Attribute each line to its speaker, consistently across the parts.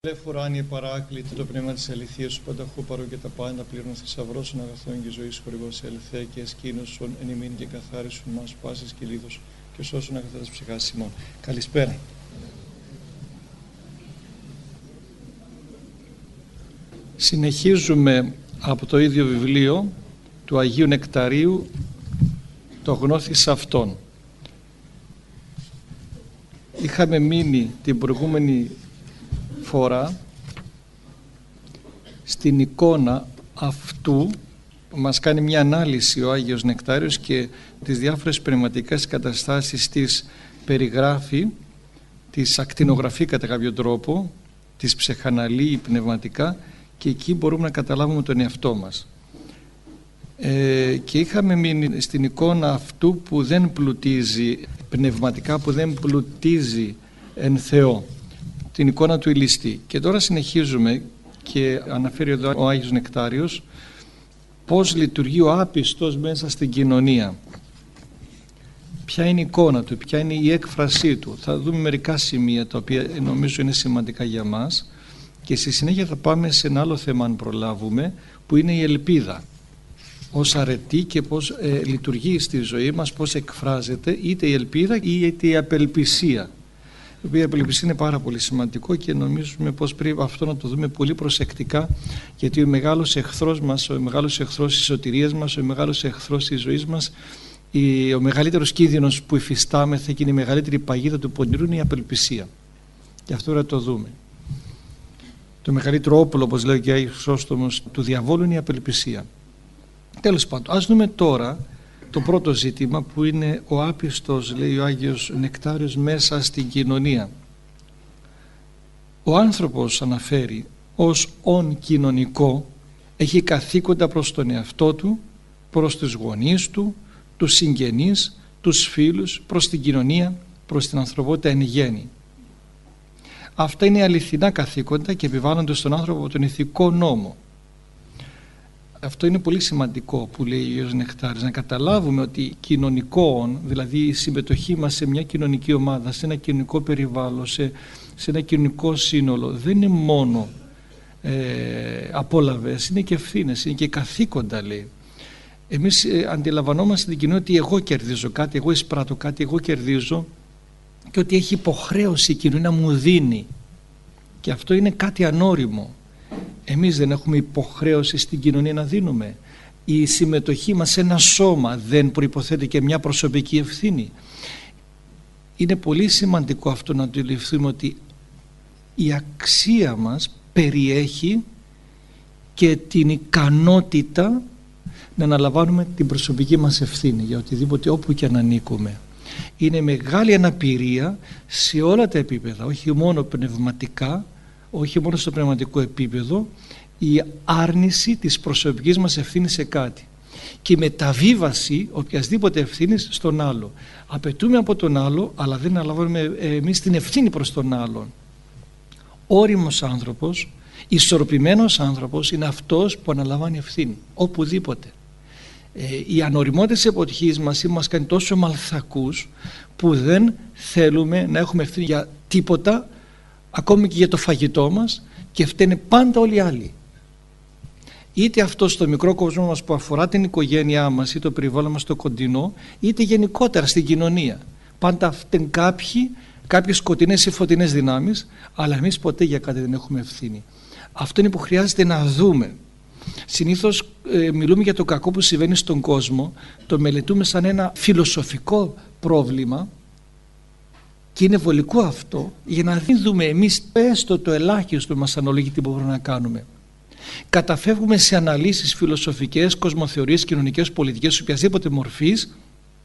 Speaker 1: Ελεύθερο άνοιε παράκλητη το πνεύμα της αληθείας σου πανταχού παρό και τα πάντα πλήρων θησαυρώσεων αγαθών και ζωής χορηγός ελθέ και εσκήνωσον εν ημίν και καθάρισον μας πάσης και λίδος και σώσον αγαθά της ψυχάς ημών. Καλησπέρα. Συνεχίζουμε από το ίδιο βιβλίο του Αγίου Νεκταρίου το γνώθεις αυτόν. Είχαμε μείνει την προηγούμενη φορά στην εικόνα αυτού που μας κάνει μια ανάλυση ο Άγιος Νεκτάριος και τις διάφορες πνευματικές καταστάσεις της περιγράφει, τις ακτινογραφεί κατά κάποιο τρόπο, τις ψεχαναλύει πνευματικά και εκεί μπορούμε να καταλάβουμε τον εαυτό μας. Και είχαμε μείνει στην εικόνα αυτού που δεν πλουτίζει πνευματικά, που δεν πλουτίζει εν Θεό, την εικόνα του ηλιστή. Και τώρα συνεχίζουμε και αναφέρει εδώ ο Άγιος Νεκτάριος πώς λειτουργεί ο άπιστος μέσα στην κοινωνία. Ποια είναι η εικόνα του, ποια είναι η έκφρασή του. Θα δούμε μερικά σημεία τα οποία νομίζω είναι σημαντικά για μας και στη συνέχεια θα πάμε σε ένα άλλο θέμα αν προλάβουμε, που είναι η ελπίδα ως αρετή και πώς λειτουργεί στη ζωή μας, πώς εκφράζεται είτε η ελπίδα είτε η απελπισία. Η οποία απελπισία είναι πάρα πολύ σημαντικό και νομίζουμε πως πρέπει αυτό να το δούμε πολύ προσεκτικά, γιατί ο μεγάλος εχθρός μας, ο μεγάλος εχθρός της σωτηρίας μας, ο μεγάλος εχθρός της ζωής μας, ο μεγαλύτερος κίνδυνος που υφιστάμεθα και είναι η μεγαλύτερη παγίδα του πονηρού είναι η απελπισία. Και αυτό να το δούμε. Το μεγαλύτερο όπλο, όπως λέει και ο Άγιος Χρυσόστομος, του διαβόλου είναι η απελπισία. Τέλος πάντων, ας δούμε τώρα το πρώτο ζήτημα που είναι ο άπιστος, λέει ο Άγιος Νεκτάριος, μέσα στην κοινωνία. Ο άνθρωπος, αναφέρει, ως ον κοινωνικό έχει καθήκοντα προς τον εαυτό του, προς τους γονείς του, τους συγγενείς, τους φίλους, προς την κοινωνία, προς την ανθρωπότητα εν γέννη. Αυτά είναι αληθινά καθήκοντα και επιβάλλονται στον άνθρωπο από τον ηθικό νόμο. Αυτό είναι πολύ σημαντικό που λέει ο Άγιος Νεκτάριος, να καταλάβουμε ότι κοινωνικό, δηλαδή η συμμετοχή μας σε μια κοινωνική ομάδα, σε ένα κοινωνικό περιβάλλον, σε ένα κοινωνικό σύνολο, δεν είναι μόνο απόλαβες, είναι και ευθύνες, είναι και καθήκοντα, λέει. Εμείς αντιλαμβανόμαστε την κοινωνία ότι εγώ κερδίζω κάτι, εγώ εισπράττω κάτι, εγώ κερδίζω και ότι έχει υποχρέωση η κοινωνία να μου δίνει, και αυτό είναι κάτι ανώριμο. Εμείς δεν έχουμε υποχρέωση στην κοινωνία να δίνουμε. Η συμμετοχή μας σε ένα σώμα δεν προϋποθέτει και μια προσωπική ευθύνη. Είναι πολύ σημαντικό αυτό να αντιληφθούμε, ότι η αξία μας περιέχει και την ικανότητα να αναλαμβάνουμε την προσωπική μας ευθύνη για οτιδήποτε, όπου και αν ανήκουμε. Είναι μεγάλη αναπηρία σε όλα τα επίπεδα, όχι μόνο πνευματικά, όχι μόνο στο πνευματικό επίπεδο, η άρνηση της προσωπικής μας ευθύνης σε κάτι και η μεταβίβαση οποιασδήποτε ευθύνης στον άλλο. Απαιτούμε από τον άλλο, αλλά δεν αναλαμβάνουμε εμείς την ευθύνη προς τον άλλον. Όριμος άνθρωπος, ισορροπημένος άνθρωπος είναι αυτός που αναλαμβάνει ευθύνη οπουδήποτε. Η ανοριμότητα της εποχής μας κάνει τόσο μαλθακούς που δεν θέλουμε να έχουμε ευθύνη για τίποτα, ακόμη και για το φαγητό μας, και φταίνε πάντα όλοι οι άλλοι. Είτε αυτό στο μικρό κόσμο μας που αφορά την οικογένειά μας ή το περιβάλλον μας το κοντινό, είτε γενικότερα στην κοινωνία. Πάντα φταίνουν κάποιες σκοτεινές ή φωτεινές δυνάμεις, αλλά εμείς ποτέ για κάτι δεν έχουμε ευθύνη. Αυτό είναι που χρειάζεται να δούμε. Συνήθως μιλούμε για το κακό που συμβαίνει στον κόσμο, το μελετούμε σαν ένα φιλοσοφικό πρόβλημα, και είναι βολικό αυτό, για να δούμε εμείς έστω το ελάχιστο μας αναλογεί τι μπορούμε να κάνουμε. Καταφεύγουμε σε αναλύσεις φιλοσοφικές, κοσμοθεωρίες, κοινωνικές, πολιτικές, οποιασδήποτε μορφής,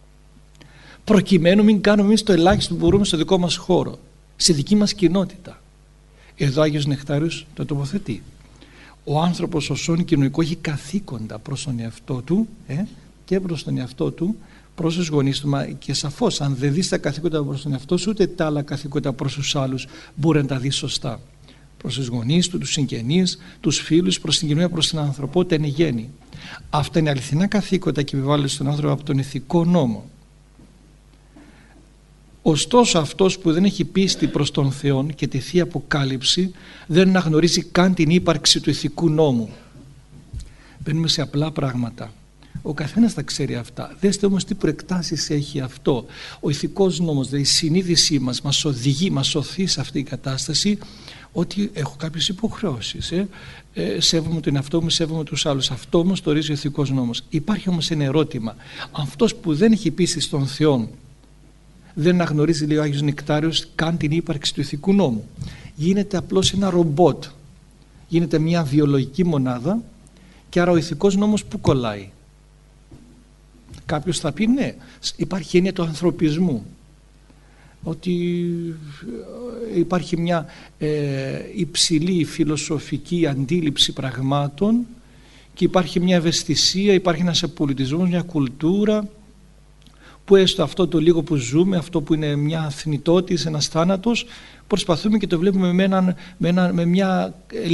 Speaker 1: προκειμένου μην κάνουμε εμείς το ελάχιστο που μπορούμε στο δικό μας χώρο, στη δική μας κοινότητα. Εδώ ο Άγιος Νεκτάριος το τοποθετεί. Ο άνθρωπος ως όν κοινωνικό έχει καθήκοντα προς τον εαυτό του και προς τον εαυτό του, προς τους γονείς του, και σαφώς αν δεν δεις τα καθήκοντα προς τον εαυτό σου, ούτε τα άλλα καθήκοντα προς τους άλλους μπορεί να τα δεις σωστά. Προς τους γονείς του, τους συγγενείς, τους φίλους, προς την κοινωνία, προς την ανθρωπότητα εν γέννη. Αυτά είναι αληθινά καθήκοντα και επιβάλλονται στον άνθρωπο από τον ηθικό νόμο. Ωστόσο αυτός που δεν έχει πίστη προς τον Θεό και τη Θεία Αποκάλυψη δεν αναγνωρίζει καν την ύπαρξη του ηθικού νόμου. Μπαίνουμε σε απλά πράγματα. Ο καθένας τα ξέρει αυτά. Δέστε όμως τι προεκτάσεις έχει αυτό. Ο ηθικός νόμος, δηλαδή η συνείδησή μας οδηγεί, μας σωθεί σε αυτή η κατάσταση ότι έχω κάποιες υποχρεώσεις. Σέβομαι τον εαυτό μου, σέβομαι τους άλλους. Αυτό όμως το ορίζει ο ηθικός νόμος. Υπάρχει όμως ένα ερώτημα. Αυτός που δεν έχει πίστη στον Θεό, δεν αναγνωρίζει, λέει ο Άγιος Νεκτάριος, καν την ύπαρξη του ηθικού νόμου. Γίνεται απλώς ένα ρομπότ. Γίνεται μια βιολογική μονάδα και άρα ο ηθικός νόμος που κολλάει. Κάποιος θα πει ναι, υπάρχει έννοια του ανθρωπισμού. Ότι υπάρχει μια υψηλή φιλοσοφική αντίληψη πραγμάτων και υπάρχει μια ευαισθησία, υπάρχει ένας πολιτισμός, μια κουλτούρα που έστω αυτό το λίγο που ζούμε, αυτό που είναι μια θνητότης, ένας θάνατος, προσπαθούμε και το βλέπουμε με μια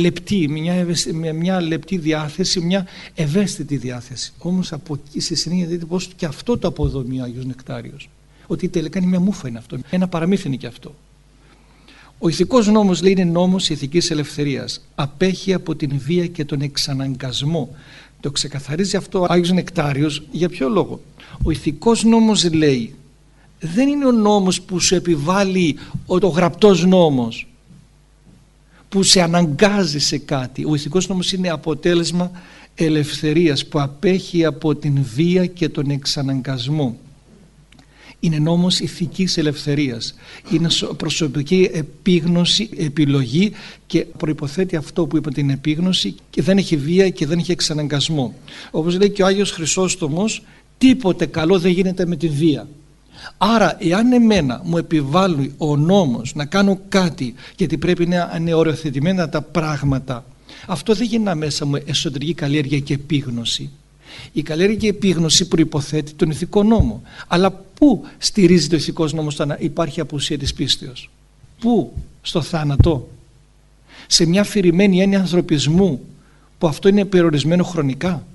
Speaker 1: λεπτή διάθεση, μια ευαίσθητη διάθεση. Όμως από εκεί στη συνέχεια δείτε πως και αυτό το αποδομεί ο Άγιος Νεκτάριος. Ότι τελικά είναι μια μούφα είναι αυτό, ένα παραμύθι είναι και αυτό. Ο ηθικός νόμος, λέει, είναι νόμος ηθικής ελευθερίας. Απέχει από την βία και τον εξαναγκασμό. Το ξεκαθαρίζει αυτό ο Άγιος Νεκτάριος. Για ποιο λόγο? Ο ηθικός νόμος, λέει, δεν είναι ο νόμος που σου επιβάλλει ο γραπτός νόμος, που σε αναγκάζει σε κάτι. Ο ηθικός νόμος είναι αποτέλεσμα ελευθερίας που απέχει από την βία και τον εξαναγκασμό. Είναι νόμος ηθικής ελευθερίας. Είναι προσωπική επίγνωση, επιλογή και προϋποθέτει αυτό που είπα, την επίγνωση, και δεν έχει βία και δεν έχει εξαναγκασμό. Όπως λέει και ο Άγιος Χρυσόστομος, τίποτε καλό δεν γίνεται με τη βία. Άρα εάν εμένα μου επιβάλλει ο νόμος να κάνω κάτι γιατί πρέπει να είναι οριοθετημένα τα πράγματα, αυτό δεν γεννά μέσα μου εσωτερική καλλιέργεια και επίγνωση. Η καλλιέργεια και η επίγνωση προϋποθέτει τον ηθικό νόμο. Αλλά πού στηρίζεται ο ηθικός νόμος όταν υπάρχει απουσία της πίστεως? Πού? Στο θάνατο? Σε μια αφηρημένη έννοια ανθρωπισμού που αυτό είναι περιορισμένο χρονικά?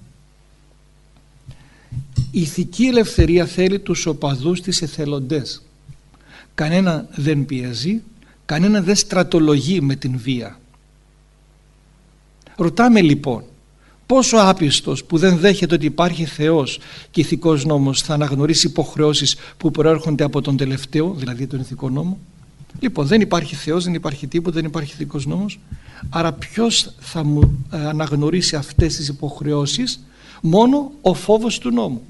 Speaker 1: Η ηθική ελευθερία θέλει τους οπαδούς της εθελοντές. Κανένα δεν πιέζει, κανένα δεν στρατολογεί με την βία. Ρωτάμε λοιπόν, πόσο άπιστος που δεν δέχεται ότι υπάρχει Θεός και ηθικός νόμος θα αναγνωρίσει υποχρεώσεις που προέρχονται από τον τελευταίο, δηλαδή τον ηθικό νόμο? Λοιπόν, δεν υπάρχει Θεός, δεν υπάρχει τίποτα, δεν υπάρχει ηθικός νόμος. Άρα ποιος θα μου αναγνωρίσει αυτές τις υποχρεώσεις? Μόνο ο φόβος του νόμου.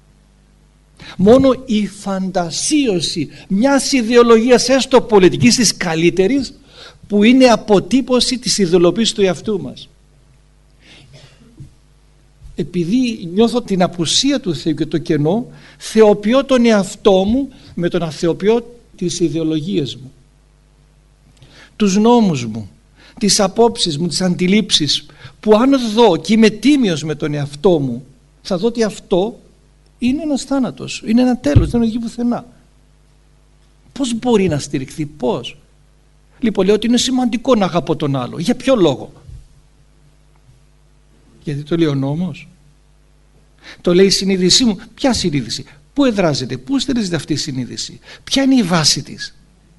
Speaker 1: Μόνο η φαντασίωση μιας ιδεολογίας, έστω πολιτικής, της καλύτερης, που είναι αποτύπωση της ιδεολογίας του εαυτού μας. Επειδή νιώθω την απουσία του Θεού και το κενό, θεοποιώ τον εαυτό μου με τον αθεοποιώ τις ιδεολογίες μου, τους νόμους μου, τις απόψεις μου, τις αντιλήψεις, που αν δω και είμαι τίμιος με τον εαυτό μου, θα δω ότι αυτό είναι ένας θάνατος, είναι ένα τέλος, δεν οδηγεί πουθενά. Πώς μπορεί να στηριχθεί? Πώς? Λοιπόν, λέω ότι είναι σημαντικό να αγαπώ τον άλλο. Για ποιο λόγο? Γιατί το λέει ο νόμος? Το λέει η συνείδησή μου? Ποια συνείδηση? Πού εδράζεται? Πού στηρίζεται αυτή η συνείδηση? Ποια είναι η βάση της?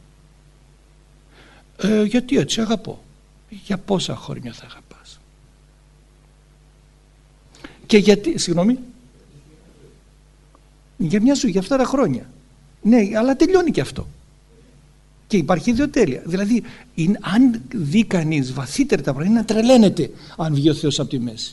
Speaker 1: Γιατί έτσι αγαπώ. Για πόσα χρόνια θα αγαπάς? Και γιατί, συγγνώμη, για μια ζωή, για αυτά τα χρόνια. Ναι, αλλά τελειώνει και αυτό. Και υπάρχει ιδιοτέλεια. Δηλαδή, αν δει κανείς βαθύτερα τα πράγματα, είναι να τρελαίνεται αν βγει ο Θεός από τη μέση.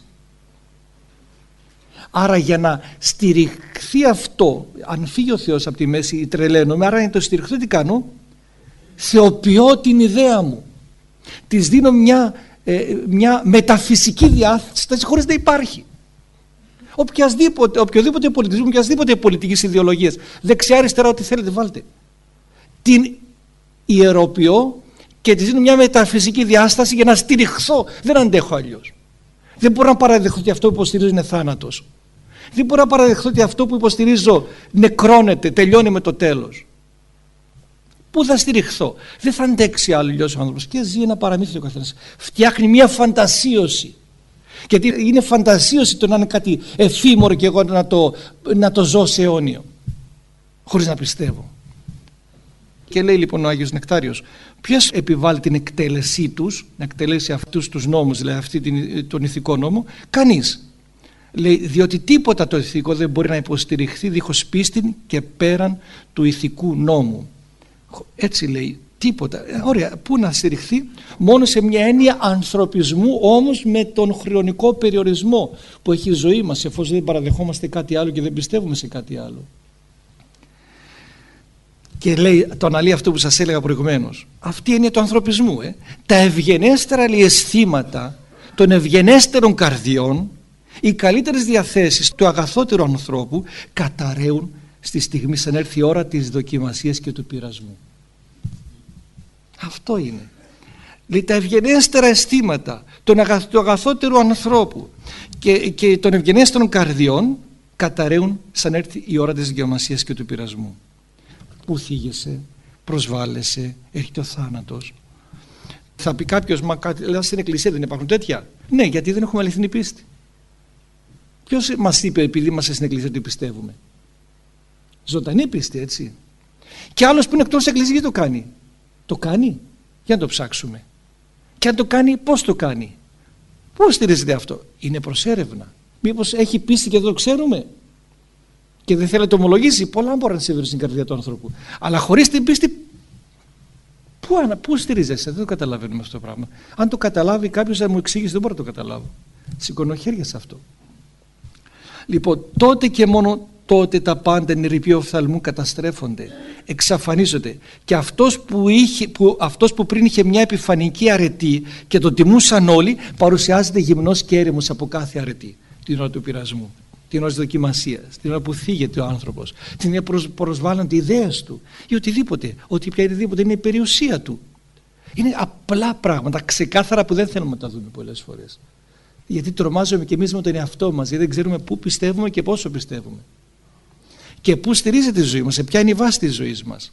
Speaker 1: Άρα για να στηριχθεί αυτό, αν φύγει ο Θεός από τη μέση, τρελαίνομαι. Άρα για να το στηριχθώ, τι κάνω? Θεοποιώ την ιδέα μου. Της δίνω μια μεταφυσική διάθεση χωρίς να υπάρχει. Οποιοδήποτε πολιτισμό, οποιασδήποτε πολιτικής ιδεολογίας, δεξιά αριστερά, ό,τι θέλετε βάλτε, την ιεροποιώ και της δίνω μια μεταφυσική διάσταση για να στηριχθώ. Δεν αντέχω αλλιώς. Δεν μπορώ να παραδεχθώ ότι αυτό που υποστηρίζω είναι θάνατος. Δεν μπορώ να παραδεχθώ ότι αυτό που υποστηρίζω νεκρώνεται, τελειώνει με το τέλος. Πού θα στηριχθώ? Δεν θα αντέξει αλλιώς ο άνθρωπος και ζει ένα παραμύθι ο καθένας. Φτιάχνει μια φαντασίωση. Γιατί είναι φαντασίωση το να είναι κάτι εφήμερο και εγώ να το ζω σε αιώνιο, χωρίς να πιστεύω. Και λέει λοιπόν ο Άγιος Νεκτάριος, ποιος επιβάλλει την εκτέλεσή τους, να εκτελέσει αυτούς τους νόμους, δηλαδή τον ηθικό νόμο? Κανείς. Λέει, διότι τίποτα το ηθικό δεν μπορεί να υποστηριχθεί δίχως πίστη και πέραν του ηθικού νόμου. Έτσι λέει, τίποτα. Ωραία, πού να στηριχθεί? Μόνο σε μια έννοια ανθρωπισμού, όμως με τον χρονικό περιορισμό που έχει η ζωή μας, εφόσον δεν παραδεχόμαστε κάτι άλλο και δεν πιστεύουμε σε κάτι άλλο. Και λέει, το αναλύει αυτό που σας έλεγα προηγουμένως. Αυτή είναι το ανθρωπισμού. Τα ευγενέστερα αισθήματα των ευγενέστερων καρδιών, οι καλύτερες διαθέσεις του αγαθότερου ανθρώπου καταραίουν στη στιγμή σαν έρθει η ώρα της δοκιμασίας και του πειρασμού. Αυτό είναι. Δηλαδή τα ευγενέστερα αισθήματα του αγαθότερου ανθρώπου και των ευγενέστερων καρδιών καταραίουν σαν έρθει η ώρα της δοκιμασίας και του πειρασμού. Πού θίγεσαι, προσβάλλεσαι, έρχεται ο θάνατος. Θα πει κάποιος, μα στην εκκλησία δεν υπάρχουν τέτοια? Ναι, γιατί δεν έχουμε αληθινή πίστη. Ποιος μας είπε επειδή είμαστε στην εκκλησία ότι πιστεύουμε? Ζωντανή πίστη, έτσι. Και άλλος που είναι εκτός της εκκλησίας γιατί το κάνει? Το κάνει, για να το ψάξουμε. Και αν το κάνει, πώς το κάνει? Πώς στηρίζεται αυτό? Είναι προς έρευνα. Μήπως έχει πίστη και δεν το ξέρουμε και δεν θέλει να το ομολογήσει? Πολλά μπορεί να συμβεί στην καρδιά του ανθρώπου. Αλλά χωρίς την πίστη, πού στηρίζεσαι? Δεν το καταλαβαίνουμε αυτό το πράγμα. Αν το καταλάβει κάποιος να μου εξήγησε, δεν μπορώ να το καταλάβω. Σηκώνω χέρια σε αυτό. Λοιπόν, τότε και μόνο τότε τα πάντα νηρυποί οφθαλμού καταστρέφονται, εξαφανίζονται. Και αυτός που πριν είχε μια επιφανική αρετή και το τιμούσαν όλοι, παρουσιάζεται γυμνός και έρημος από κάθε αρετή την ώρα του πειρασμού, την ώρα της δοκιμασίας, την ώρα που θίγεται ο άνθρωπος, την ώρα που προσβάλλονται οι ιδέες του ή οτιδήποτε, ότι πια οτιδήποτε είναι η περιουσία του. Είναι απλά πράγματα, ξεκάθαρα, που δεν θέλουμε να τα δούμε πολλές φορές. Γιατί τρομάζουμε και εμείς με τον εαυτό μας, γιατί δεν ξέρουμε πού πιστεύουμε και πόσο πιστεύουμε. Και πού στηρίζεται η ζωή μας, σε ποια είναι η βάση της ζωής μας.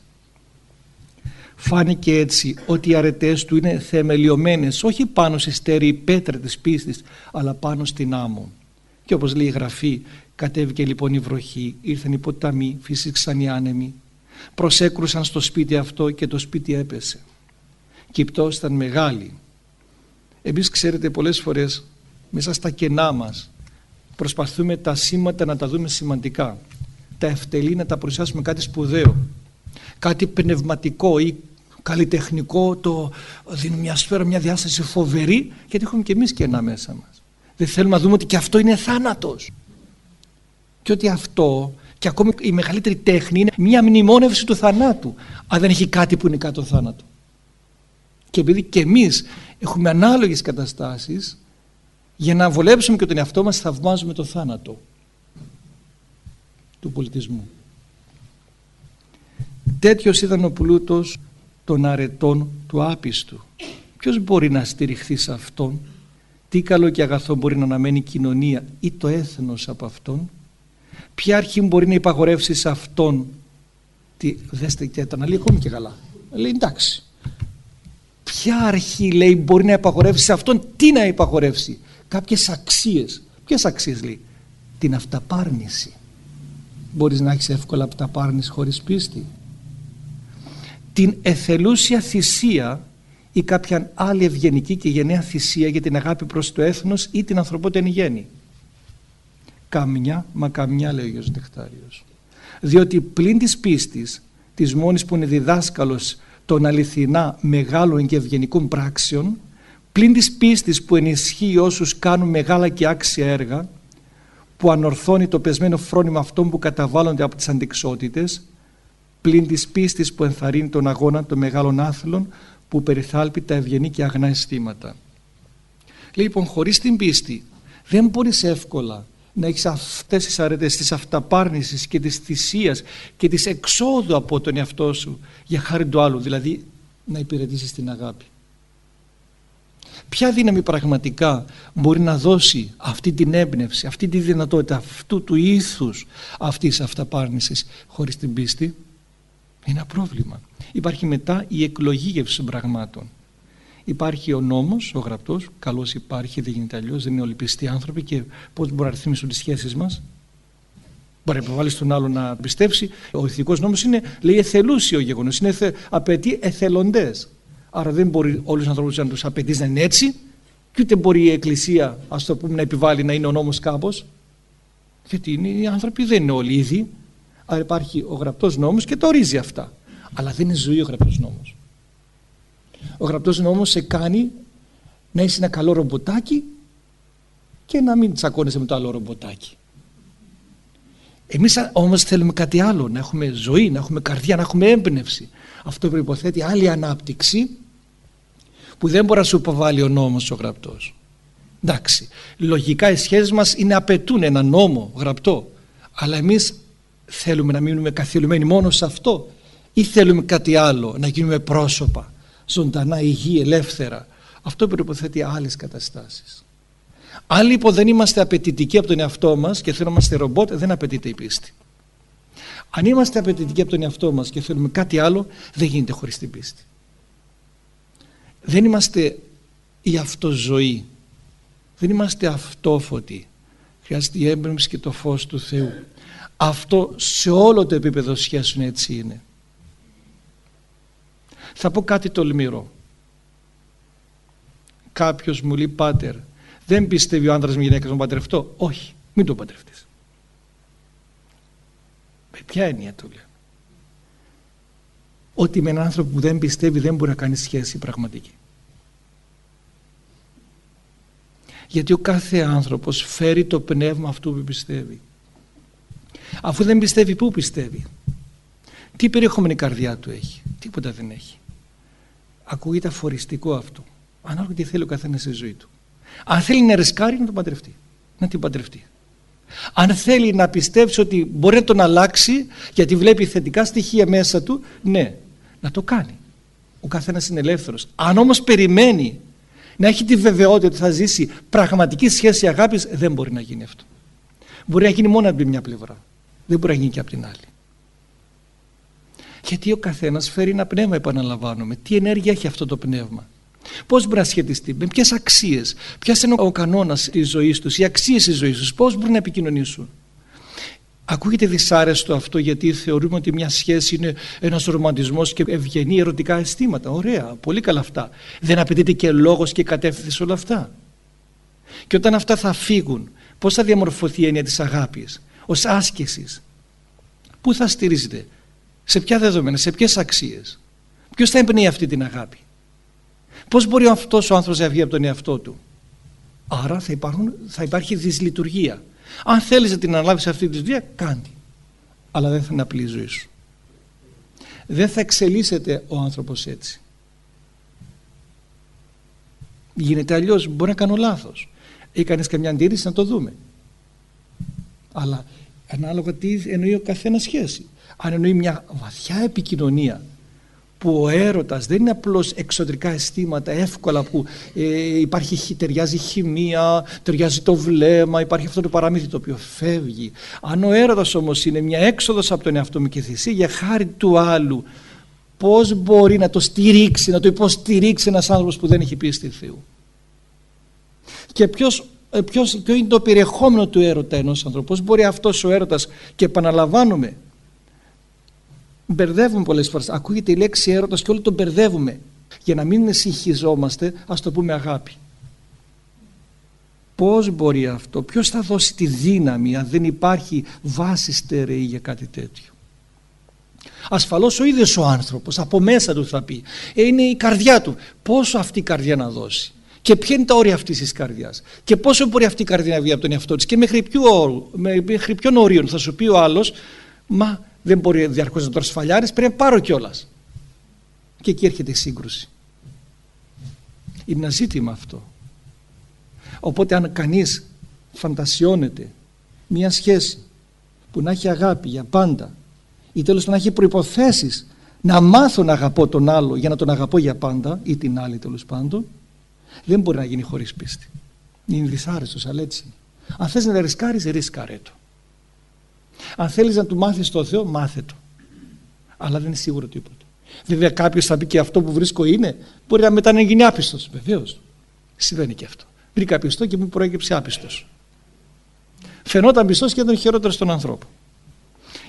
Speaker 1: Φάνηκε έτσι ότι οι αρετές του είναι θεμελιωμένες όχι πάνω στη στέρεη πέτρα της πίστης, αλλά πάνω στην άμμο. Και όπως λέει η Γραφή, κατέβηκε λοιπόν η βροχή, ήρθαν οι ποταμοί, φύσηξαν οι άνεμοι, προσέκρουσαν στο σπίτι αυτό και το σπίτι έπεσε. Και η πτώση ήταν μεγάλη. Εμείς ξέρετε πολλές φορές μέσα στα κενά μας προσπαθούμε τα σήματα να τα δούμε σημαντικά, τα ευτελή να τα παρουσιάσουμε κάτι σπουδαίο, κάτι πνευματικό ή καλλιτεχνικό, το δίνουμε μια σφαίρα, μια διάσταση φοβερή, γιατί έχουμε και εμείς κενά μέσα μας. Δεν θέλουμε να δούμε ότι και αυτό είναι θάνατος και ότι αυτό και ακόμη η μεγαλύτερη τέχνη είναι μια μνημόνευση του θανάτου, αν δεν έχει κάτι που είναι κάτω θάνατο. Και επειδή και εμείς έχουμε ανάλογες καταστάσεις, για να βολέψουμε και τον εαυτό μας, θαυμάζουμε το θάνατο του πολιτισμού. Τέτοιος ήταν ο πλούτος των αρετών του άπιστου. Ποιος μπορεί να στηριχθεί σε αυτόν? Τι καλό και αγαθό μπορεί να αναμένει η κοινωνία ή το έθνος από αυτόν? Ποια αρχή μπορεί να υπαγορεύσει σε αυτόν? Δέστε και τα αναλύει ακόμη και καλά. Λέει εντάξει. Ποια αρχή, λέει, μπορεί να υπαγορεύσει σε αυτόν? Τι να υπαγορεύσει? Κάποιες αξίες. Ποιες αξίες, λέει? Την αυταπάρνηση. Μπορείς να έχεις εύκολα αυταπάρνηση χωρίς πίστη? Την εθελούσια θυσία ή κάποια άλλη ευγενική και γενναία θυσία για την αγάπη προς το έθνος ή την ανθρωπότητα εν γέννη? Καμιά, μα καμιά, λέει ο Άγιος Νεκτάριος. Διότι πλην της πίστης, της μόνης που είναι διδάσκαλος των αληθινά μεγάλων και ευγενικών πράξεων, πλην της πίστης που ενισχύει όσους κάνουν μεγάλα και άξια έργα, που ανορθώνει το πεσμένο φρόνημα αυτών που καταβάλλονται από τις αντιξότητες, πλην της πίστης που ενθαρρύνει τον αγώνα των μεγάλων άθλων, που περιθάλπει τα ευγενή και αγνά αισθήματα. Λέει λοιπόν, χωρίς την πίστη δεν μπορείς εύκολα να έχεις αυτές τις αρετές της αυταπάρνησης και της θυσίας και της εξόδου από τον εαυτό σου για χάρη του άλλου, δηλαδή να υπηρετήσεις την αγάπη. Ποια δύναμη πραγματικά μπορεί να δώσει αυτή την έμπνευση, αυτή τη δυνατότητα, αυτού του ήθους αυτής της αυταπάρνησης χωρίς την πίστη? Είναι ένα πρόβλημα. Υπάρχει μετά η εκλογήγευση των πραγμάτων. Υπάρχει ο νόμος, ο γραπτός, καλώς υπάρχει, δεν γίνεται αλλιώς, δεν είναι όλοι πιστοί άνθρωποι και πώς μπορεί να ρυθμίσουν τις σχέσεις μας? Μπορεί να επιβάλλει στον άλλο να πιστέψει. Ο ηθικός νόμος είναι, λέει, εθελούσιο γεγονός. Απαιτεί εθελοντές. Άρα δεν μπορεί όλους τους ανθρώπους να τους απαιτείς να είναι έτσι, και ούτε μπορεί η Εκκλησία, ας το πούμε, να επιβάλλει να είναι ο νόμος κάπως. Γιατί οι άνθρωποι δεν είναι όλοι ίδιοι. Άρα υπάρχει ο γραπτός νόμος και το ορίζει αυτά. Αλλά δεν είναι ζωή ο γραπτός νόμος. Ο γραπτός νόμος σε κάνει να είσαι ένα καλό ρομποτάκι και να μην τσακώνεσαι με το άλλο ρομποτάκι. Εμείς όμως θέλουμε κάτι άλλο, να έχουμε ζωή, να έχουμε καρδιά, να έχουμε έμπνευση. Αυτό προϋποθέτει άλλη ανάπτυξη που δεν μπορεί να σου υποβάλει ο νόμος ο γραπτός. Εντάξει, λογικά οι σχέσεις μας απαιτούν ένα νόμο γραπτό, αλλά εμείς θέλουμε να μείνουμε καθιερωμένοι μόνο σε αυτό ή θέλουμε κάτι άλλο, να γίνουμε πρόσωπα, ζωντανά, υγιή, ελεύθερα. Αυτό προϋποθέτει άλλες καταστάσεις. Αν λοιπόν δεν είμαστε απαιτητικοί από τον εαυτό μας και θέλουμε να είμαστε ρομπότ, δεν απαιτείται η πίστη. Αν είμαστε απαιτητικοί από τον εαυτό μας και θέλουμε κάτι άλλο, δεν γίνεται χωρίς την πίστη. Δεν είμαστε η αυτοζωή, δεν είμαστε αυτόφωτοι. Χρειάζεται η έμπνευση και το φως του Θεού. Αυτό σε όλο το επίπεδο σχέσεων έτσι είναι. Θα πω κάτι τολμηρό. Κάποιος μου λέει, πάτερ, δεν πιστεύει ο άντρας με γυναίκα να παντρευτώ. Όχι, μην το παντρευτείς. Με ποια έννοια το λέω? Ότι με έναν άνθρωπο που δεν πιστεύει δεν μπορεί να κάνει σχέση πραγματική. Γιατί ο κάθε άνθρωπος φέρει το πνεύμα αυτού που πιστεύει. Αφού δεν πιστεύει, πού πιστεύει? Τι περιεχόμενη καρδιά του έχει? Τίποτα δεν έχει. Ακούγεται αφοριστικό αυτό. Ανάλογα τι θέλει ο καθένας στη ζωή του. Αν θέλει να ρισκάρει, να τον παντρευτεί. Να την παντρευτεί. Αν θέλει να πιστέψει ότι μπορεί να τον αλλάξει γιατί βλέπει θετικά στοιχεία μέσα του, ναι, να το κάνει. Ο καθένας είναι ελεύθερος. Αν όμως περιμένει να έχει τη βεβαιότητα ότι θα ζήσει πραγματική σχέση αγάπης, δεν μπορεί να γίνει αυτό. Μπορεί να γίνει μόνο από μια πλευρά. Δεν μπορεί να γίνει και από την άλλη. Γιατί ο καθένας φέρει ένα πνεύμα, επαναλαμβάνουμε. Τι ενέργεια έχει αυτό το πνεύμα? Πώς μπορεί να σχετιστεί, με ποιες αξίες, ποιος είναι ο κανόνας της ζωής τους, οι αξίες της ζωής τους, πώς μπορεί να επικοινωνήσουν? Ακούγεται δυσάρεστο αυτό, γιατί θεωρούμε ότι μια σχέση είναι ένας ρομαντισμός και ευγενή ερωτικά αισθήματα. Ωραία, πολύ καλά αυτά. Δεν απαιτείται και λόγος και κατεύθυνση όλα αυτά? Και όταν αυτά θα φύγουν, πώς θα διαμορφωθεί η έννοια της αγάπης ως άσκησης? Πού θα στηρίζεται? Σε ποια δεδομένα, σε ποιες αξίες? Ποιος θα εμπνέει αυτή την αγάπη? Πώς μπορεί αυτός ο άνθρωπος να βγει από τον εαυτό του? Άρα θα υπάρχει δυσλειτουργία. Αν θέλεις να την αναλάβεις αυτή τη δουλειά, κάνε. Αλλά δεν θα είναι απλή η ζωή σου. Δεν θα εξελίσσεται ο άνθρωπος έτσι. Γίνεται αλλιώς, μπορεί να κάνω λάθος. Έκανες καμιά αντίρρηση, να το δούμε. Αλλά ανάλογα τι εννοεί ο καθένας σχέση. Αν εννοεί μια βαθιά επικοινωνία, που ο έρωτας δεν είναι απλώς εξωτερικά αισθήματα εύκολα που ταιριάζει χημεία, ταιριάζει το βλέμμα, υπάρχει αυτό το παραμύθι το οποίο φεύγει. Αν ο έρωτας όμως είναι μια έξοδος από τον εαυτό μου και θυσία για χάρη του άλλου, πώς μπορεί να το στηρίξει, να το υποστηρίξει ένας άνθρωπος που δεν έχει πίστη Θεού? Και ποιο είναι το περιεχόμενο του έρωτα ενός ανθρώπου? Πώς μπορεί αυτός ο έρωτας, και επαναλαμβάνουμε, μπερδεύουμε πολλές φορές, ακούγεται η λέξη έρωτας και όλοι τον μπερδεύουμε. Για να μην συγχυζόμαστε, ας το πούμε αγάπη. Πώς μπορεί αυτό? Ποιος θα δώσει τη δύναμη αν δεν υπάρχει βάση στερεή για κάτι τέτοιο? Ασφαλώς ο ίδιος ο άνθρωπος από μέσα του θα πει, είναι η καρδιά του. Πόσο αυτή η καρδιά να δώσει? Και ποια είναι τα όρια αυτής της καρδιάς? Και πόσο μπορεί αυτή η καρδιά να βγει από τον εαυτό της? Και μέχρι ποιον όριον θα σου πει ο άλλος, μα δεν μπορεί διαρκώς να το ασφαλιάρεις, πρέπει να πάρω κιόλας. Και εκεί έρχεται η σύγκρουση. Είναι ένα ζήτημα αυτό. Οπότε αν κανείς φαντασιώνεται μια σχέση που να έχει αγάπη για πάντα, ή τέλος να έχει προϋποθέσεις να μάθω να αγαπώ τον άλλο για να τον αγαπώ για πάντα, ή την άλλη τέλος πάντων, δεν μπορεί να γίνει χωρίς πίστη. Είναι δυσάρεστος, αλλά έτσι. Αν θες να ρισκάρεις, ρίσκαρε το. Αν θέλεις να του μάθεις το Θεό, μάθε το. Αλλά δεν είναι σίγουρο τίποτα. Βέβαια κάποιος θα πει και αυτό που βρίσκω είναι, μπορεί να μετά να γίνει άπιστος. Βεβαίως. Συμβαίνει και αυτό. Βρήκα πιστό και μου προέκυψε άπιστος. Φαινόταν πιστός και ήταν χειρότερος των ανθρώπων.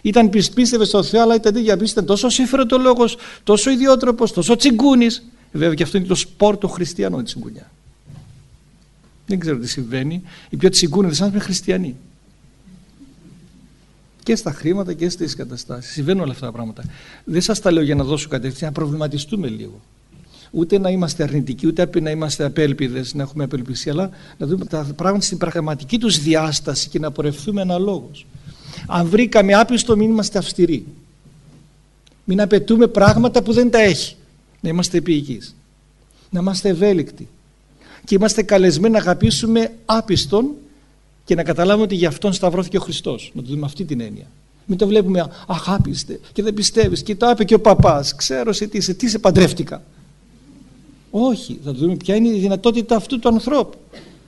Speaker 1: Πίστευε στο Θεό, αλλά ήταν διαπίστευε τόσο συμφεροντολόγος, τόσο ιδιότροπος, τόσο τσιγκούνης. Βέβαια και αυτό είναι το σπορ των χριστιανών, η τσιγκουνιά. Δεν ξέρω τι συμβαίνει. Οι πιο τσιγκούνιδες άνθρωποι είναι χριστιανοί. Και στα χρήματα και στις καταστάσεις. Συμβαίνουν όλα αυτά τα πράγματα. Δεν σας τα λέω για να δώσω κατευθείαν, να προβληματιστούμε λίγο. Ούτε να είμαστε αρνητικοί, ούτε να είμαστε απέλπιδες, να έχουμε απελπισία, αλλά να δούμε τα πράγματα στην πραγματική τους διάσταση και να πορευθούμε αναλόγως. Αν βρήκαμε άπιστο, μην είμαστε αυστηροί. Μην απαιτούμε πράγματα που δεν τα έχει. Να είμαστε επίοικείς. Να είμαστε ευέλικτοι. Και είμαστε καλεσμένοι να αγαπήσουμε άπιστον και να καταλάβουμε ότι γι' αυτόν σταυρώθηκε ο Χριστός. Να το δούμε αυτή την έννοια. Μην το βλέπουμε άπιστε και δεν πιστεύεις και το είπε και ο παπάς. Ξέρω σε τι σε παντρεύτηκα. Όχι, θα δούμε ποια είναι η δυνατότητα αυτού του ανθρώπου.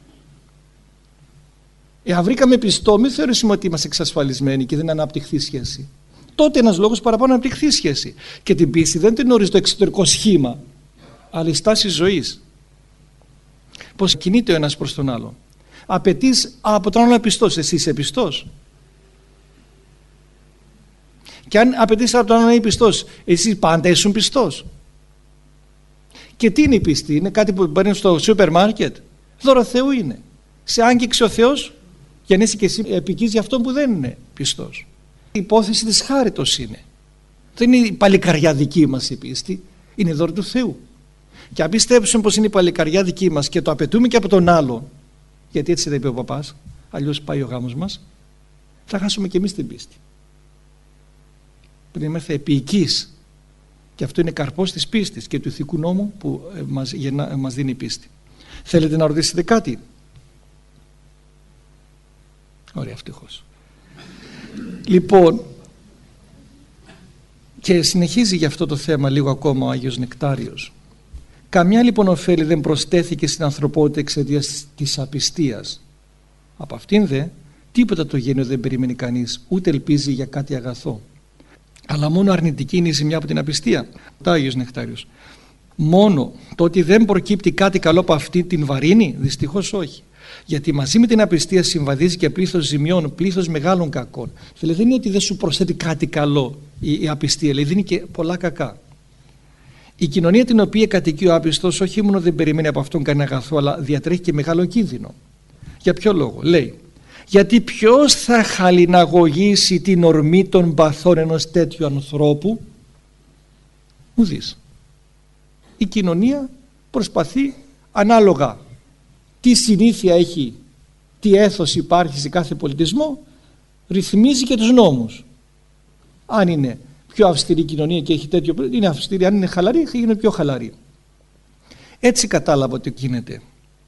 Speaker 1: Εάν βρήκαμε πιστό, μην θεωρήσουμε ότι είμαστε εξασφαλισμένοι και δεν αναπτυχθεί σχέση. Τότε ένας λόγος παραπάνω να αναπτυχθεί σχέση. Και την πίστη δεν την ορίζει το εξωτερικό σχήμα, αλλά η στάση ζωής. Πώς κινείται ο ένας προς τον άλλο. Απαιτείς από τον άλλο πιστός, εσύ είσαι πιστός. Και αν απαιτείς από τον άλλο να είναι πιστός, εσύ πάντα ήσουν πιστός. Και τι είναι η πίστη? Είναι κάτι που παίρνει στο σούπερ μάρκετ? Δώρο Θεού είναι. Σε άγγιξε ο Θεός για να είσαι και εσύ επικής για αυτόν που δεν είναι πιστός. Η υπόθεση της χάριτος είναι. Δεν είναι η παλικαριά δική μας η πίστη, είναι δώρο του Θεού. Και αν πιστέψουμε πως είναι η παλικαριά δική μας και το απαιτούμε και από τον άλλο, γιατί έτσι δεν είπε ο παπάς, αλλιώς πάει ο γάμος μας, θα χάσουμε και εμείς την πίστη. Πρέπει να είμαστε επίοικείς. Και αυτό είναι καρπός της πίστης και του ηθικού νόμου που μας δίνει η πίστη. Θέλετε να ρωτήσετε κάτι? Ωραία, ευτυχώς. Λοιπόν, και συνεχίζει για αυτό το θέμα λίγο ακόμα ο Άγιος Νεκτάριος. Καμιά λοιπόν ωφέλη δεν προστέθηκε στην ανθρωπότητα εξαιτίας της απιστίας. Από αυτήν δε τίποτα το γένιο δεν περιμένει κανείς, ούτε ελπίζει για κάτι αγαθό. Αλλά μόνο αρνητική είναι η ζημιά από την απιστία. Ο Άγιος Νεκτάριος. Μόνο το ότι δεν προκύπτει κάτι καλό από αυτή την βαρύνη, δυστυχώς όχι. Γιατί μαζί με την απιστία συμβαδίζει και πλήθος ζημιών, πλήθος μεγάλων κακών. Δηλαδή δεν είναι ότι δεν σου προσθέτει κάτι καλό η απιστία, δηλαδή δίνει και πολλά κακά. Η κοινωνία την οποία κατοικεί ο άπιστος όχι μόνο δεν περιμένει από αυτόν κανένα αγαθό, αλλά διατρέχει και μεγάλο κίνδυνο. Για ποιο λόγο? Λέει, γιατί ποιος θα χαλιναγωγήσει την ορμή των παθών ενός τέτοιου ανθρώπου? Ουδής. Η κοινωνία προσπαθεί ανάλογα τι συνήθεια έχει, τι έθος υπάρχει σε κάθε πολιτισμό, ρυθμίζει και τους νόμους. Αν είναι πιο αυστηρή κοινωνία και έχει τέτοιο, είναι αυστηρή. Αν είναι χαλαρή, είναι πιο χαλαρή. Έτσι κατάλαβα ότι γίνεται.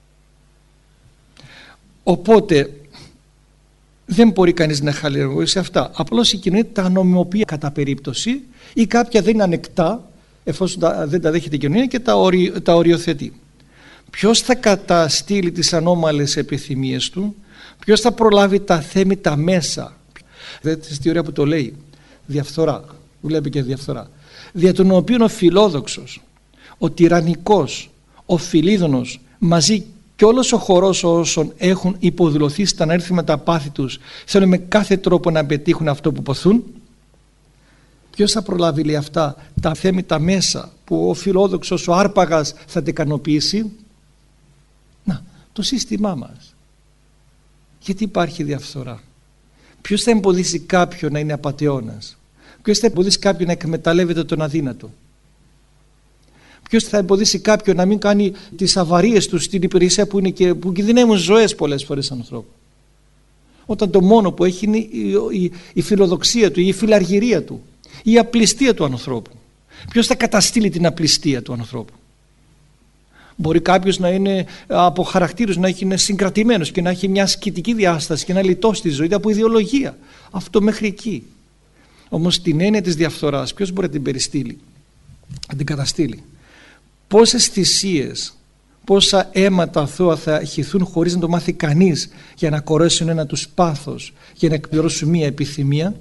Speaker 1: Οπότε δεν μπορεί κανείς να χαλιναγωγήσει αυτά. Απλώς η κοινωνία τα νομιμοποιεί κατά περίπτωση ή κάποια δεν είναι ανεκτά εφόσον δεν τα δέχεται η κοινωνία και τα οριοθετεί. Ποιος θα καταστήλει τις ανώμαλες επιθυμίες του? Ποιος θα προλάβει τα θέμητα μέσα? Δείτε τι ωραία που το λέει. Διαφθορά. Βλέπει και διαφθορά. Δια τον οποίον ο φιλόδοξος, ο τυραννικός, ο φιλίδωνος μαζί και όλος ο χορός όσων έχουν υποδηλωθεί στα να έρθει με τα πάθη τους θέλουν με κάθε τρόπο να πετύχουν αυτό που ποθούν. Ποιος θα προλάβει, λέει, αυτά τα θέμητα μέσα που ο φιλόδοξος, ο άρπαγας θα τα ικανοποιήσει? Να, το σύστημά μας. Γιατί υπάρχει διαφθορά? Ποιος θα εμποδίσει κάποιον να είναι απατεώνας? Ποιος θα εμποδίσει κάποιον να εκμεταλλεύεται τον αδύνατο? Ποιος θα εμποδίσει κάποιον να μην κάνει τις αβαρίες του στην υπηρεσία που κινδυνεύουν ζωές πολλές φορές ανθρώπου? Όταν το μόνο που έχει είναι η φιλοδοξία του, η φιλαργυρία του, η απληστία του ανθρώπου. Ποιος θα καταστήλει την απληστία του ανθρώπου? Μπορεί κάποιος να είναι από χαρακτήρους, να είναι συγκρατημένος και να έχει μια ασκητική διάσταση και να λιτώσει τη ζωή από ιδεολογία. Αυτό μέχρι εκεί. Όμως την έννοια της διαφθοράς ποιος μπορεί να την περιστήλει, να την καταστήλει? Πόσες θυσίες, πόσα αίματα αθώα θα χυθούν χωρίς να το μάθει κανείς για να κορέσουν ένα τους πάθος, για να εκπληρώσουν μία επιθυμία?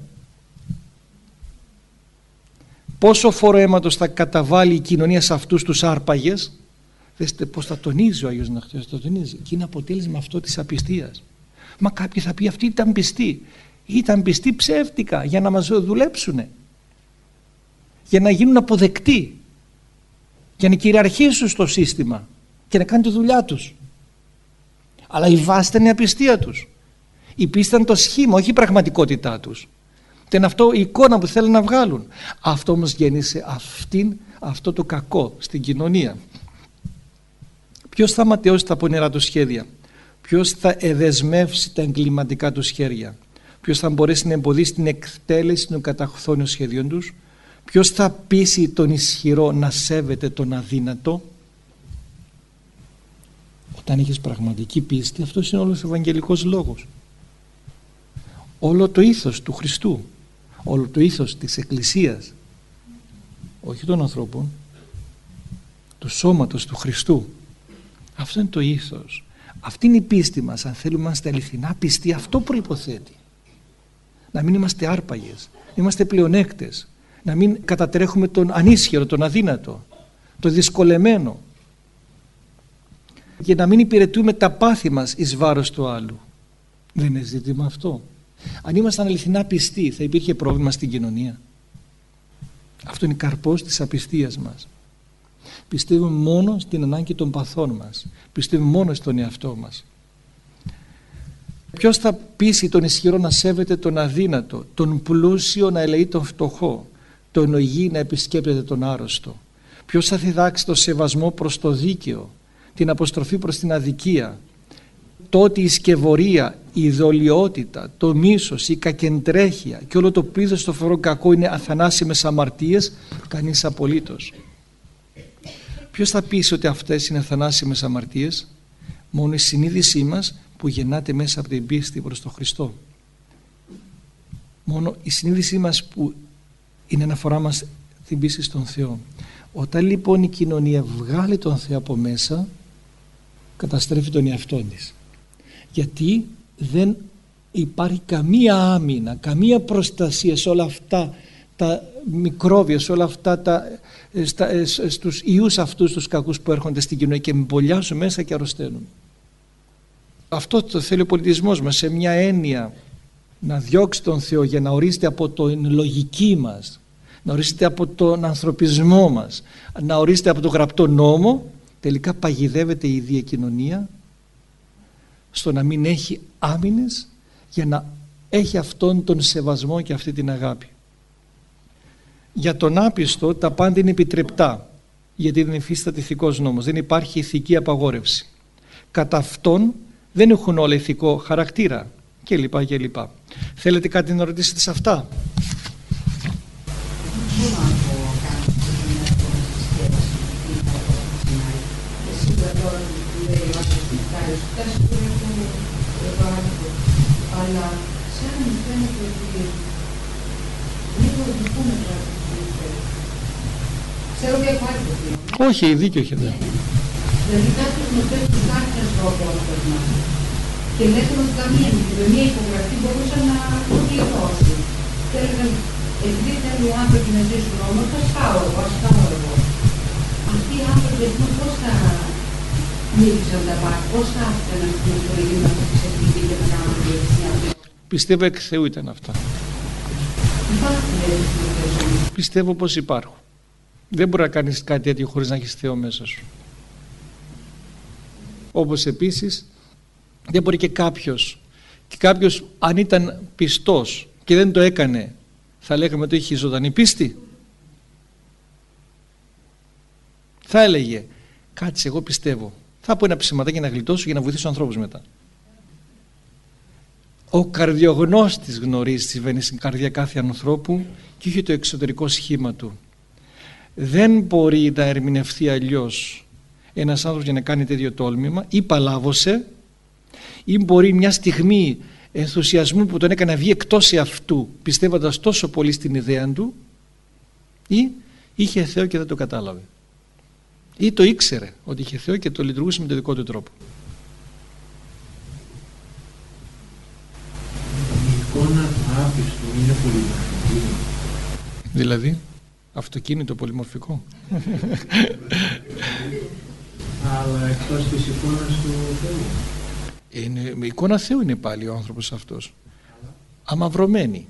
Speaker 1: Πόσο φόρο αίματος θα καταβάλει η κοινωνία σε αυτούς τους άρπαγες? Δέστε πως θα τονίζει ο Άγιος Νεκτάριος, το τονίζει. Και είναι αποτέλεσμα αυτό της απιστίας. Μα κάποιοι θα πει αυτοί ήταν πιστοί. Ήταν πιστοί ψεύτικα για να μας δουλέψουν, για να γίνουν αποδεκτοί, για να κυριαρχήσουν στο σύστημα και να κάνουν τη δουλειά τους. Αλλά η βάση ήταν η απιστία τους. Η πίστη ήταν το σχήμα, όχι η πραγματικότητά τους. Ήταν αυτό η εικόνα που θέλουν να βγάλουν. Αυτό όμως γέννησε αυτό το κακό στην κοινωνία. Ποιος θα ματαιώσει τα πονηρά του σχέδια? Ποιος θα εδεσμεύσει τα εγκληματικά του σχέδια? Ποιος θα μπορέσει να εμποδίσει την εκτέλεση των καταχθόνιων σχεδίων τους? Ποιος θα πείσει τον ισχυρό να σέβεται τον αδύνατο? Όταν έχεις πραγματική πίστη, αυτός είναι όλος ο Ευαγγελικός λόγος. Όλο το ήθος του Χριστού, όλο το ήθος της Εκκλησίας, όχι των ανθρώπων, του σώματος του Χριστού. Αυτό είναι το ήθος. Αυτή είναι η πίστη μας. Αν θέλουμε να είμαστε αληθινά πιστοί, αυτό προϋποθέτει. Να μην είμαστε άρπαγες, να είμαστε πλεονέκτες, να μην κατατρέχουμε τον ανίσχυρο, τον αδύνατο, το δυσκολεμένο, και να μην υπηρετούμε τα πάθη μας εις βάρος του άλλου. Δεν είναι ζήτημα αυτό? Αν ήμασταν αληθινά πιστοί, θα υπήρχε πρόβλημα στην κοινωνία? Αυτό είναι καρπός της απιστίας μας. Πιστεύουμε μόνο στην ανάγκη των παθών μας, πιστεύουμε μόνο στον εαυτό μας. Ποιος θα πείσει τον ισχυρό να σέβεται τον αδύνατο, τον πλούσιο να ελεεί τον φτωχό, τον υγιή να επισκέπτεται τον άρρωστο? Ποιος θα διδάξει το σεβασμό προς το δίκαιο, την αποστροφή προς την αδικία? Τότε η σκευωρία, η ειδωλιότητα, το μίσος, η κακεντρέχεια και όλο το πλήθος στο φοβερό κακό είναι αθανάσιμες αμαρτίες? Κανείς απολύτως. Ποιος θα πείσει ότι αυτές είναι αθανάσιμες αμαρτίες? Μόνο η συνείδησή μας που γεννάται μέσα από την πίστη προς τον Χριστό. Μόνο η συνείδησή μας που είναι αναφορά μας την πίστη στον Θεό. Όταν λοιπόν η κοινωνία βγάλει τον Θεό από μέσα, καταστρέφει τον εαυτό της. Γιατί δεν υπάρχει καμία άμυνα, καμία προστασία σε όλα αυτά τα μικρόβια, σε όλα αυτά στους ιούς αυτούς τους κακούς που έρχονται στην κοινωνία και μπολιάζουν μέσα και αρρωσταίνουν. Αυτό το θέλει ο πολιτισμός μας, σε μια έννοια να διώξει τον Θεό για να ορίζεται από την λογική μας, να ορίζεται από τον ανθρωπισμό μας, να ορίζεται από τον γραπτό νόμο. Τελικά παγιδεύεται η ίδια κοινωνία στο να μην έχει άμυνες για να έχει αυτόν τον σεβασμό και αυτή την αγάπη. Για τον άπιστο τα πάντα είναι επιτρεπτά, γιατί δεν υφίσταται ηθικός νόμος, δεν υπάρχει ηθική απαγόρευση. Κατά αυτόν δεν έχουν όλα ηθικό χαρακτήρα κλπ. Κλπ. Θέλετε κάτι να ρωτήσετε σε αυτά?
Speaker 2: Αλλά σαν να μου φαίνεται ότι λίγο οδηγούμε τώρα. Ξέρω ότι υπάρχει αυτό.
Speaker 1: Όχι, δίκιο έχετε.
Speaker 2: Δηλαδή κάποιος μου φέρει τους άρχες τρόπο απόγευμα και λέγαμε ότι με μία υπογραφή μπορούσα να το πληρώσω. Και έλεγαν, επειδή θέλουν οι άνθρωποι να ζήσουν όμως, θα σπάω εγώ, ας κάνω εγώ. Αυτοί οι άνθρωποι πώς θα μίλησαν τα πάντα, πώς θα έφταναν στην ιστορία να το ξεφύγει και να κάνουν τη διευθυνσία?
Speaker 1: Πιστεύω εκ Θεού ήταν αυτά. Πιστεύω πως υπάρχουν. Δεν μπορεί να κάνεις κάτι τέτοιο χωρίς να έχεις Θεό μέσα σου. Όπως επίσης δεν μπορεί και κάποιος αν ήταν πιστός και δεν το έκανε, θα λέγαμε ότι είχε ζωντανή πίστη? Θα έλεγε, κάτσε, εγώ πιστεύω, θα πω ένα ψηματάκι να γλιτώσω για να βοηθήσω ανθρώπους μετά. Ο καρδιογνώστης γνωρίζει τι συμβαίνει στην καρδιά κάθε ανθρώπου και όχι το εξωτερικό σχήμα του. Δεν μπορεί να ερμηνευτεί αλλιώς ένας άνθρωπος για να κάνει τέτοιο τόλμημα, ή παλάβωσε, ή μπορεί μια στιγμή ενθουσιασμού που τον έκανε να βγει εκτός εαυτού πιστεύοντας τόσο πολύ στην ιδέα του, ή είχε Θεό και δεν το κατάλαβε, ή το ήξερε ότι είχε Θεό και το λειτουργούσε με τον δικό του τρόπο.
Speaker 3: Η εικόνα του άπιστου είναι πολυμορφική.
Speaker 1: Δηλαδή αυτοκίνητο πολυμορφικό.
Speaker 3: Αλλά εκτός της εικόνας του Θεού.
Speaker 1: Η εικόνα Θεού είναι πάλι ο άνθρωπος αυτός. αμαυρωμένη.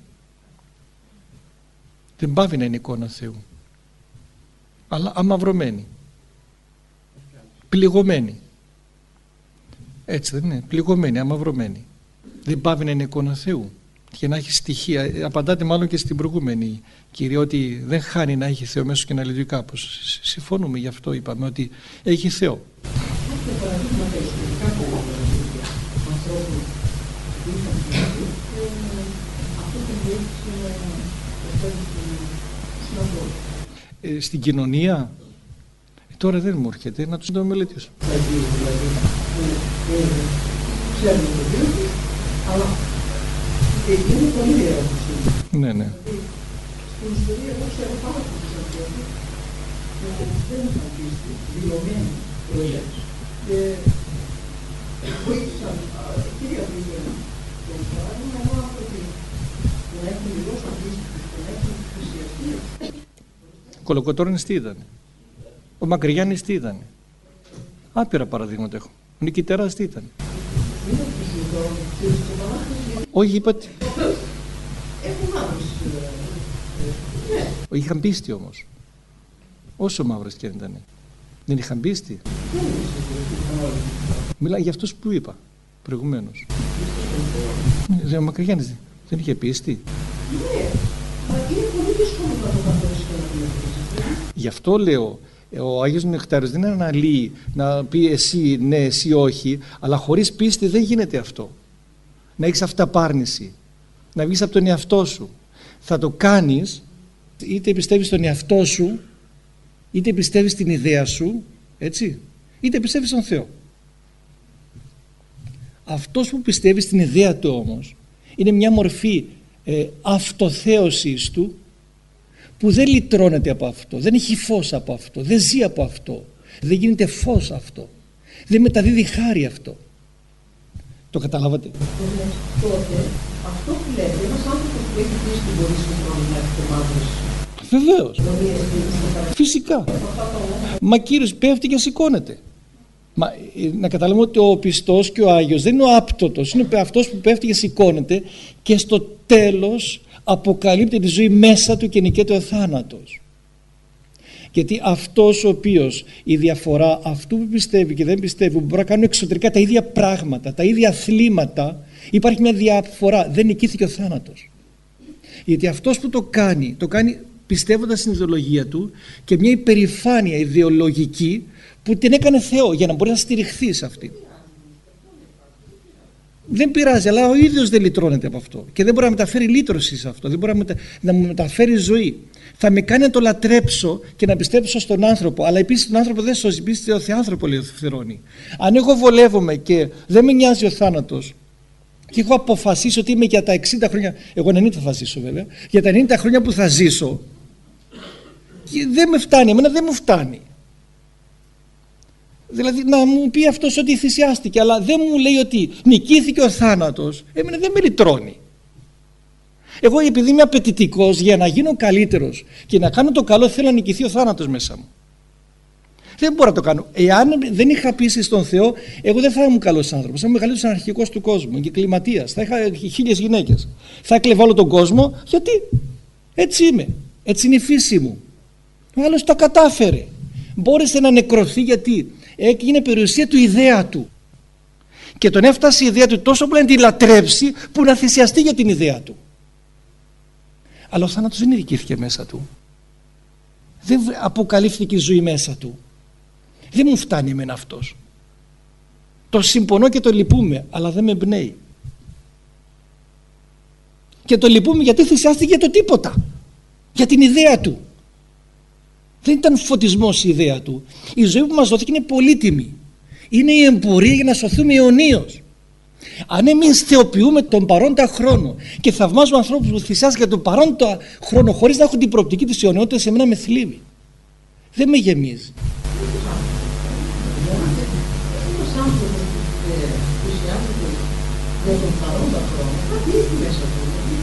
Speaker 1: Δεν πάβει να είναι εικόνα Θεού, αλλά αμαυρωμένη, πληγωμένη. Έτσι δεν είναι? Πληγωμένη, αμαυρωμένη. Δεν πάβει να είναι εικόνα Θεού και να έχει στοιχεία. Απαντάτε μάλλον και στην προηγούμενη, Κύριε, ότι δεν χάνει να έχει Θεό μέσω και να λειτουργεί κάπως. Συμφωνούμε, γι' αυτό είπαμε ότι έχει Θεό. Στην κοινωνία τώρα δεν μου έρχεται, να το μελετήσω.
Speaker 4: Αλλά είναι πολύ ερώτηση.
Speaker 1: Ναι, ναι.
Speaker 4: Στην ιστορία εγώ ξέρω πάρα πολλούς ανθρώπους που δεν είχαν πίστη, δηλωμένοι projects και βοήθησαν κυρία Βίγερα τον παράδειγμα μόνο άνθρωποι που να έχουν δηλώσει πίστη και να έχουν θυσιαστεί.
Speaker 1: Ο Κολοκοτρώνης τι ήταν? Ο Μακρυγιάννης τι ήταν? Άπειρα παραδείγματα έχω. Ο Νικητεράς τι ήταν? Όχι, είπατε.
Speaker 4: Έχουν μαύρες.
Speaker 1: Είχαν πίστη όμως. Όσο μαύρες και αν ήταν. Δεν είχαν πίστη. Μιλάει για αυτούς που είπα προηγουμένως. Ο Μακρυγιάννης δεν είχε πίστη.
Speaker 4: Ναι, μα είναι πολύ δύσκολο να το καθόρισει.
Speaker 1: Γι' αυτό λέω, ο Άγιος Νεκτάριος δεν αναλύει να πει εσύ ναι, εσύ όχι, αλλά χωρίς πίστη δεν γίνεται αυτό. Να έχεις αυταπάρνηση, να βγεις από τον εαυτό σου. Θα το κάνεις είτε πιστεύεις στον εαυτό σου, είτε πιστεύεις στην ιδέα σου, έτσι, είτε πιστεύεις στον Θεό. Αυτός που πιστεύει στην ιδέα του όμως είναι μια μορφή αυτοθέωσης του, που δεν λυτρώνεται από αυτό, δεν έχει φως από αυτό, δεν ζει από αυτό, δεν γίνεται φως αυτό, δεν μεταδίδει χάρη αυτό. Το καταλάβατε?
Speaker 4: Τότε αυτό που λέτε, ένας άνθρωπος που έχει πίστη μπορεί συγχρόνως να έχει μαύρες.
Speaker 1: Βεβαίως, φυσικά. Μα Κύριος πέφτει και σηκώνεται. Μα, να καταλάβουμε ότι ο πιστός και ο Άγιος δεν είναι ο άπτωτος, είναι αυτός που πέφτει και σηκώνεται και στο τέλος αποκαλύπτει τη ζωή μέσα του και νικέται ο θάνατος. Γιατί αυτός ο οποίος, η διαφορά αυτού που πιστεύει και δεν πιστεύει, που μπορεί να κάνουν εξωτερικά τα ίδια πράγματα, τα ίδια αθλήματα, υπάρχει μια διαφορά, δεν νικήθηκε ο θάνατος. Γιατί αυτός που το κάνει πιστεύοντας στην ιδεολογία του και μια υπερηφάνεια ιδεολογική που την έκανε Θεό για να μπορεί να στηριχθεί σε αυτή. Δεν πειράζει, αλλά ο ίδιος δεν λυτρώνεται από αυτό και δεν μπορεί να μεταφέρει λύτρωση σε αυτό, δεν μπορεί να μου μεταφέρει ζωή. Θα με κάνει να το λατρέψω και να πιστέψω στον άνθρωπο, αλλά επίσης τον άνθρωπο δεν σώζει, επίσης το Θεάνθρωπο λέει ο Θερώνη. Αν εγώ βολεύομαι και δεν με νοιάζει ο θάνατος και έχω αποφασίσει ότι είμαι για τα 60 χρόνια, εγώ 90 θα ζήσω βέβαια, για τα 90 χρόνια που θα ζήσω, και δεν με φτάνει, εμένα δεν μου φτάνει. Δηλαδή να μου πει αυτός ότι θυσιάστηκε, αλλά δεν μου λέει ότι νικήθηκε ο θάνατος, εμένα δεν με λυτρώνει. Εγώ επειδή είμαι απαιτητικός για να γίνω καλύτερος και να κάνω το καλό, θέλω να νικηθεί ο θάνατος μέσα μου. Δεν μπορώ να το κάνω. Εάν δεν είχα πίστη στον Θεό, εγώ δεν θα ήμουν καλός άνθρωπος. Θα ήμουν μεγαλύτερος αναρχικός του κόσμου, εγκληματίας. Θα είχα 1000 γυναίκες. Θα έκλεβα όλο τον κόσμο, γιατί έτσι είμαι. Έτσι είναι η φύση μου. Ο άλλος τα κατάφερε. Μπόρεσε να νεκρωθεί γιατί έγινε περιουσία του ιδέα του. Και τον έφτασε η ιδέα του τόσο που να τη λατρέψει, που να θυσιαστεί για την ιδέα του. Αλλά ο θάνατος δεν νικήθηκε μέσα του. Δεν αποκαλύφθηκε η ζωή μέσα του. Δεν μου φτάνει εμένα αυτός. Το συμπονώ και το λυπούμε, αλλά δεν με εμπνέει. Και το λυπούμε γιατί θυσιάστηκε για το τίποτα. Για την ιδέα του. Δεν ήταν φωτισμός η ιδέα του. Η ζωή που μας δόθηκε είναι πολύτιμη. Είναι η εμπορία για να σωθούμε αιωνίως. Αν εμείς θεοποιούμε τον παρόντα χρόνο και θαυμάζουμε ανθρώπους που θυσιάζουν για τον παρόντα χρόνο χωρίς να έχουν την προοπτική της αιωνιότητας, εμένα με θλίβει. Δεν με γεμίζει.
Speaker 4: Ένας άνθρωπος που θυσιάζεται για τον παρόντα χρόνο, κάτι έχει μέσα του.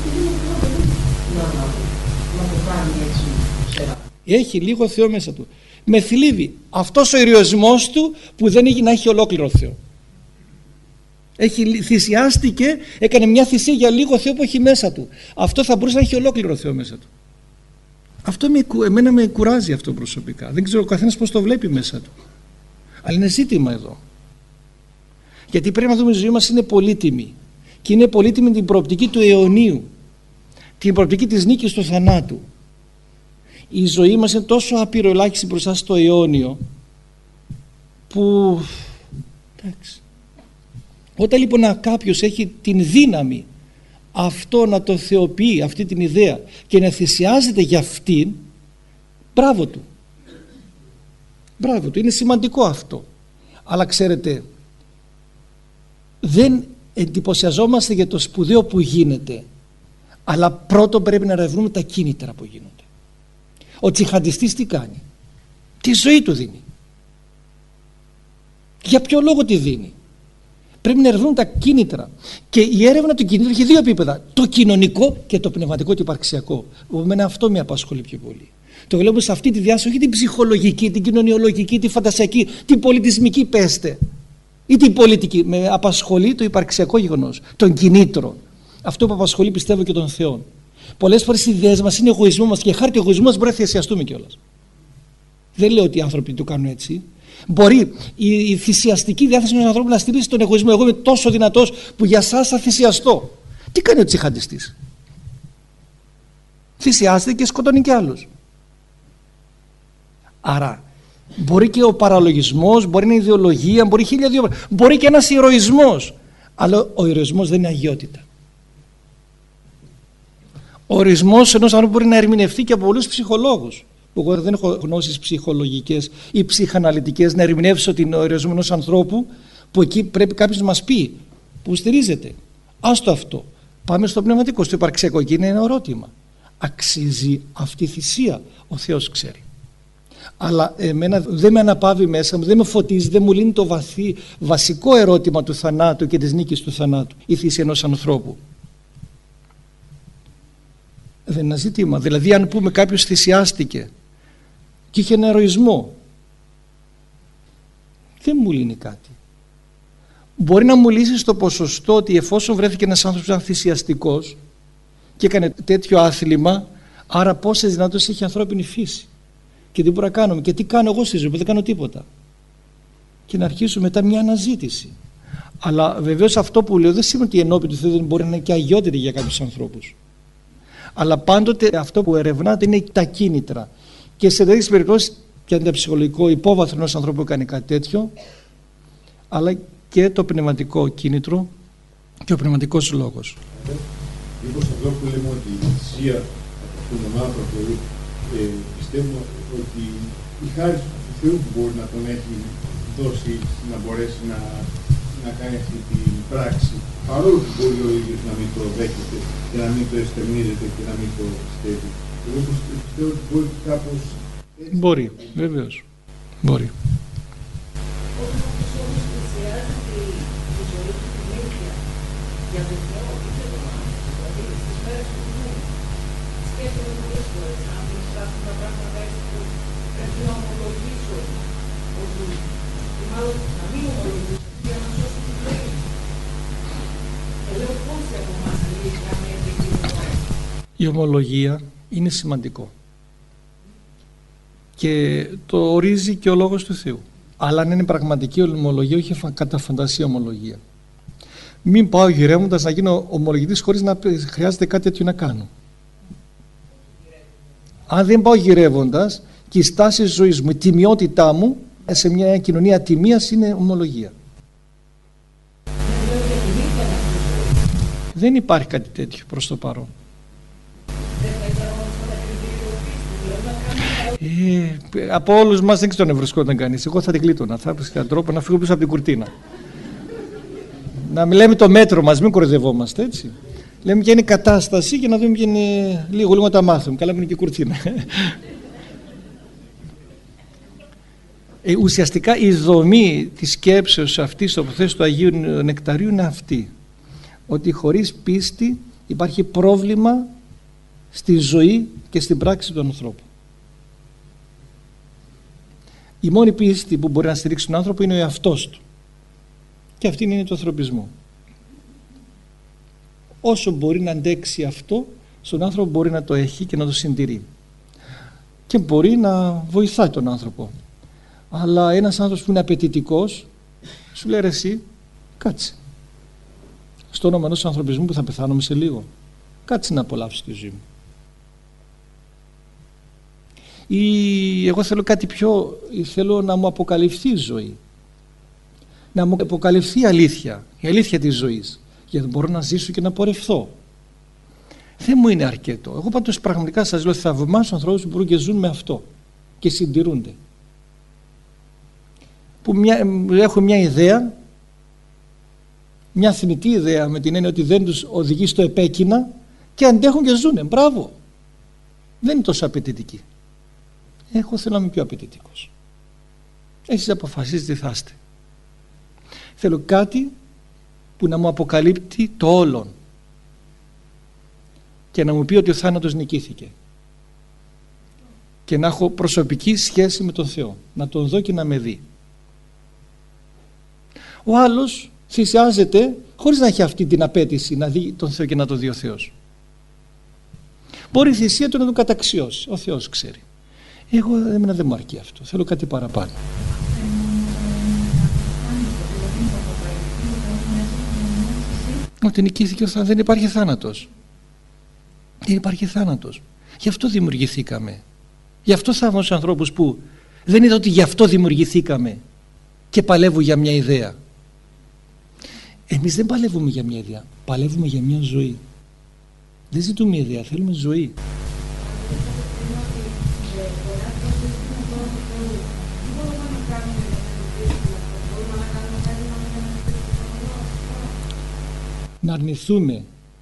Speaker 4: Να το κάνει έτσι.
Speaker 1: Έχει λίγο Θεό μέσα του. Με θλίβει αυτός ο ηρωισμός του που δεν έχει να έχει ολόκληρο Θεό. Θυσιάστηκε, έκανε μια θυσία για λίγο Θεό που έχει μέσα του. Αυτό θα μπορούσε να έχει ολόκληρο Θεό μέσα του. Αυτό εμένα με κουράζει αυτό προσωπικά. Δεν ξέρω ο καθένας πώς το βλέπει μέσα του. Αλλά είναι ζήτημα εδώ. Γιατί πρέπει να δούμε η ζωή μας είναι πολύτιμη. Και είναι πολύτιμη την προοπτική του αιωνίου. Την προοπτική της νίκης του θανάτου. Η ζωή μας είναι τόσο απειροελάχιστη μπροστά στο αιώνιο που... εντάξει. Όταν λοιπόν κάποιος έχει την δύναμη αυτό να το θεοποιεί, αυτή την ιδέα, και να θυσιάζεται για αυτήν, μπράβο του. Μπράβο του, είναι σημαντικό αυτό. Αλλά ξέρετε, δεν εντυπωσιαζόμαστε για το σπουδαίο που γίνεται, αλλά πρώτον πρέπει να ερευνούμε τα κίνητρα που γίνονται. Ο τσιχαντιστής τι κάνει? Τη ζωή του δίνει. Για ποιο λόγο τη δίνει? Πρέπει να ερευνούμε τα κίνητρα. Και η έρευνα του κίνητρου έχει δύο επίπεδα. Το κοινωνικό και το πνευματικό και υπαρξιακό. Εμένα αυτό με απασχολεί πιο πολύ. Το βλέπω σε αυτή τη διάσταση, όχι την ψυχολογική, την κοινωνιολογική, την φαντασιακή, την πολιτισμική, πέστε, ή την πολιτική. Με απασχολεί το υπαρξιακό γεγονός, των κινήτρων. Αυτό που απασχολεί, πιστεύω, και των Θεών. Πολλές φορές οι ιδέες μας είναι εγωισμό μας και χάρη του εγωισμού μας μπορεί να θυσιαστούμε κιόλας. Δεν λέω ότι οι άνθρωποι το κάνουν έτσι. Μπορεί η θυσιαστική διάθεση ενός ανθρώπου να στηρίζει τον εγωισμό. Εγώ είμαι τόσο δυνατός που για σας θα θυσιαστώ. Τι κάνει ο τσιχαντιστής? Θυσιάζεται και σκοτώνει κι άλλους. Άρα μπορεί και ο παραλογισμός, μπορεί να είναι ιδεολογία, μπορεί χίλια δύο, μπορεί και ένας ηρωισμός. Αλλά ο ηρωισμός δεν είναι αγιότητα. Ο ορισμός ενός ανθρώπου μπορεί να ερμηνευτεί και από πολλούς ψυχολόγους. Εγώ δεν έχω γνώσεις ψυχολογικές ή ψυχαναλυτικές να ερμηνεύσω την ορισμό ενός ανθρώπου, που εκεί πρέπει κάποιος να μας πει που στηρίζεται. Άστο αυτό. Πάμε στο πνευματικό, στο υπαρξιακό. Εκεί είναι ένα ερώτημα. Αξίζει αυτή η θυσία? Ο Θεός ξέρει. Αλλά εμένα δεν με αναπαύει μέσα μου, δεν με φωτίζει, δεν μου λύνει το βασικό ερώτημα του θανάτου και της νίκης του θανάτου, η θυσία ενός ανθρώπου. Δεν είναι ένα ζήτημα. Δηλαδή, αν πούμε κάποιος θυσιάστηκε και είχε ένα ηρωισμό, δεν μου λύνει κάτι. Μπορεί να μου λύσει στο ποσοστό ότι εφόσον βρέθηκε ένας άνθρωπος σαν θυσιαστικός και έκανε τέτοιο άθλημα, άρα πόσες δυνατότητες έχει η ανθρώπινη φύση και τι μπορούμε να κάνουμε και τι κάνω εγώ στη ζωή που δεν κάνω τίποτα, και να αρχίσουμε μετά μια αναζήτηση. Αλλά βεβαίως αυτό που λέω δεν σημαίνει ότι η ενώπιον του Θεού δεν μπορεί να είναι και αγιότερη για κάποιους ανθρώπους. Αλλά πάντοτε αυτό που ερευνάται είναι τα κίνητρα. Και σε τέτοιες περιπτώσεις και το ψυχολογικό υπόβαθρο ενός ανθρώπου που κάνει κάτι τέτοιο, αλλά και το πνευματικό κίνητρο και ο πνευματικός λόγος.
Speaker 3: Μήπως αυτό που λέμε ότι η θυσία από τον άνθρωπο, πιστεύω ότι η χάρη του Θεού που μπορεί να τον έχει δώσει να μπορέσει να κάνει αυτή την πράξη, παρόλο που μπορεί ο ίδιος να μην το δέχεται και να μην το εστερνίζεται και να μην το πιστεύει. Εγώ πιστεύω ότι μπορεί κάπως...
Speaker 1: Μπορεί, βεβαίως. Μπορεί.
Speaker 4: Όταν όμως πλησιάζεται η ζωή του την ίδια για τον Θεό και για τον άνθρωπο, δηλαδή στις μέρες του νου, σκέφτομαι πολλές φορές, αν υπάρχουν τα πράγματα έτσι που πρέπει να ομολογήσω, ότι μάλλον να μην ομολογήσω για να σώσω τη ζωή μου. Λέω πόσοι από εμάς λίγοι καμία επικοινωνία.
Speaker 1: Η ομολογία είναι σημαντικό και το ορίζει και ο Λόγος του Θεού. Αλλά αν είναι πραγματική ομολογία, όχι κατά φαντασία ομολογία. Μην πάω γυρεύοντας να γίνω ομολογητής χωρίς να χρειάζεται κάτι τέτοιο να κάνω. Αν δεν πάω γυρεύοντας και η στάση της ζωής μου, η τιμιότητά μου σε μια κοινωνία τιμίας είναι ομολογία. Δεν υπάρχει κάτι τέτοιο προς το παρόν. Από όλους μας δεν ξέρω να βρισκόταν κανείς. Εγώ θα την κλείτωνα. Θα έβρισκα τρόπο να φύγω πίσω από την κουρτίνα. Να μιλάμε το μέτρο μας, μην κοροϊδευόμαστε, έτσι. Λέμε ποια είναι η κατάσταση και να δούμε ποια είναι λίγο να τα μάθουμε. Καλά που είναι και η κουρτίνα. Ουσιαστικά η δομή της σκέψεως αυτής στο προθέσιο του Αγίου Νεκταρίου είναι αυτή. Ότι χωρίς πίστη υπάρχει πρόβλημα στη ζωή και στην πράξη του ανθρώπου. Η μόνη πίστη που μπορεί να στηρίξει τον άνθρωπο είναι ο εαυτός του. Και αυτή είναι το ανθρωπισμό. όσο μπορεί να αντέξει αυτό, στον άνθρωπο μπορεί να το έχει και να το συντηρεί. Και μπορεί να βοηθάει τον άνθρωπο. Αλλά ένας άνθρωπος που είναι απαιτητικός, σου λέει: ρε εσύ, κάτσε. Στο όνομα ενός ανθρωπισμού που θα πεθάνουμε σε λίγο, κάτσε να απολαύσεις τη ζωή μου. Ή εγώ θέλω κάτι πιο, θέλω να μου αποκαλυφθεί η ζωή. Να μου αποκαλυφθεί η αλήθεια της ζωής, για να μπορώ να ζήσω και να πορευθώ. Δεν μου είναι αρκετό. Εγώ πάντως πραγματικά σας λέω, θαυμάζω ανθρώπους που μπορούν και ζουν με αυτό και συντηρούνται. Που έχω μια ιδέα, μια θνητή ιδέα, με την έννοια ότι δεν τους οδηγεί στο επέκεινα, και αντέχουν και ζουνε. Μπράβο. Δεν είναι τόσο απαιτητικοί. Εγώ θέλω να είμαι πιο απαιτητικός. Εσείς αποφασίζετε τι θα είστε. Θέλω κάτι που να μου αποκαλύπτει το όλον και να μου πει ότι ο θάνατος νικήθηκε, και να έχω προσωπική σχέση με τον Θεό, να τον δω και να με δει. Ο άλλος θυσιάζεται χωρίς να έχει αυτή την απέτηση να δει τον Θεό και να το δει ο Θεός. Μπορεί η θυσία του να τον καταξιώσει, ο Θεός ξέρει. Εμένα δεν μου αρκεί αυτό, θέλω κάτι παραπάνω. Ότι νικήθηκε ο θάνατος, δεν υπάρχει θάνατος. Δεν υπάρχει θάνατος. Γι' αυτό δημιουργηθήκαμε. Γι' αυτό θαύμαζω τους ανθρώπους που δεν είδα ότι γι' αυτό δημιουργηθήκαμε και παλεύουν για μια ιδέα. Εμείς δεν παλεύουμε για μια ιδέα, παλεύουμε για μια ζωή. Δεν ζητούμε ιδέα, θέλουμε ζωή. Να αρνηθούμε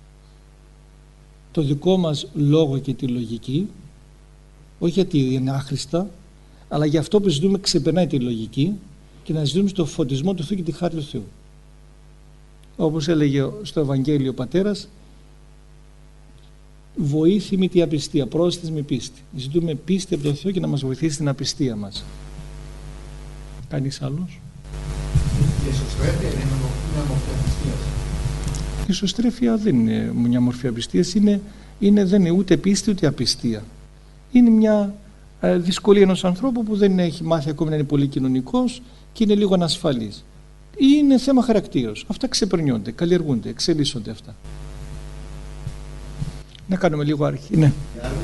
Speaker 1: το δικό μας λόγο και τη λογική, όχι γιατί είναι άχρηστα, αλλά για αυτό που ζητούμε ξεπερνάει τη λογική, και να ζητούμε στο φωτισμό του Θεού και τη χάρη του Θεού. Όπως έλεγε στο Ευαγγέλιο ο Πατέρας, βοήθη με τη απιστία, πρόσθεση με πίστη. Ζητούμε πίστη από τον Θεό και να μας βοηθήσει στην απιστία μας. Κανείς άλλος?
Speaker 3: Η εσωστρέφεια είναι μια μορφή απιστίας.
Speaker 1: Η εσωστρέφεια δεν είναι μια μορφή απιστίας, δεν είναι ούτε πίστη ούτε απιστία. Είναι μια δυσκολία ενός ανθρώπου που δεν έχει μάθει ακόμη να είναι πολύ κοινωνικός και είναι λίγο ανασφαλής. Είναι θέμα χαρακτήρος. Αυτά ξεπερνιόνται, καλλιεργούνται, εξελίσσονται αυτά. Να κάνουμε λίγο αρχή. Ναι.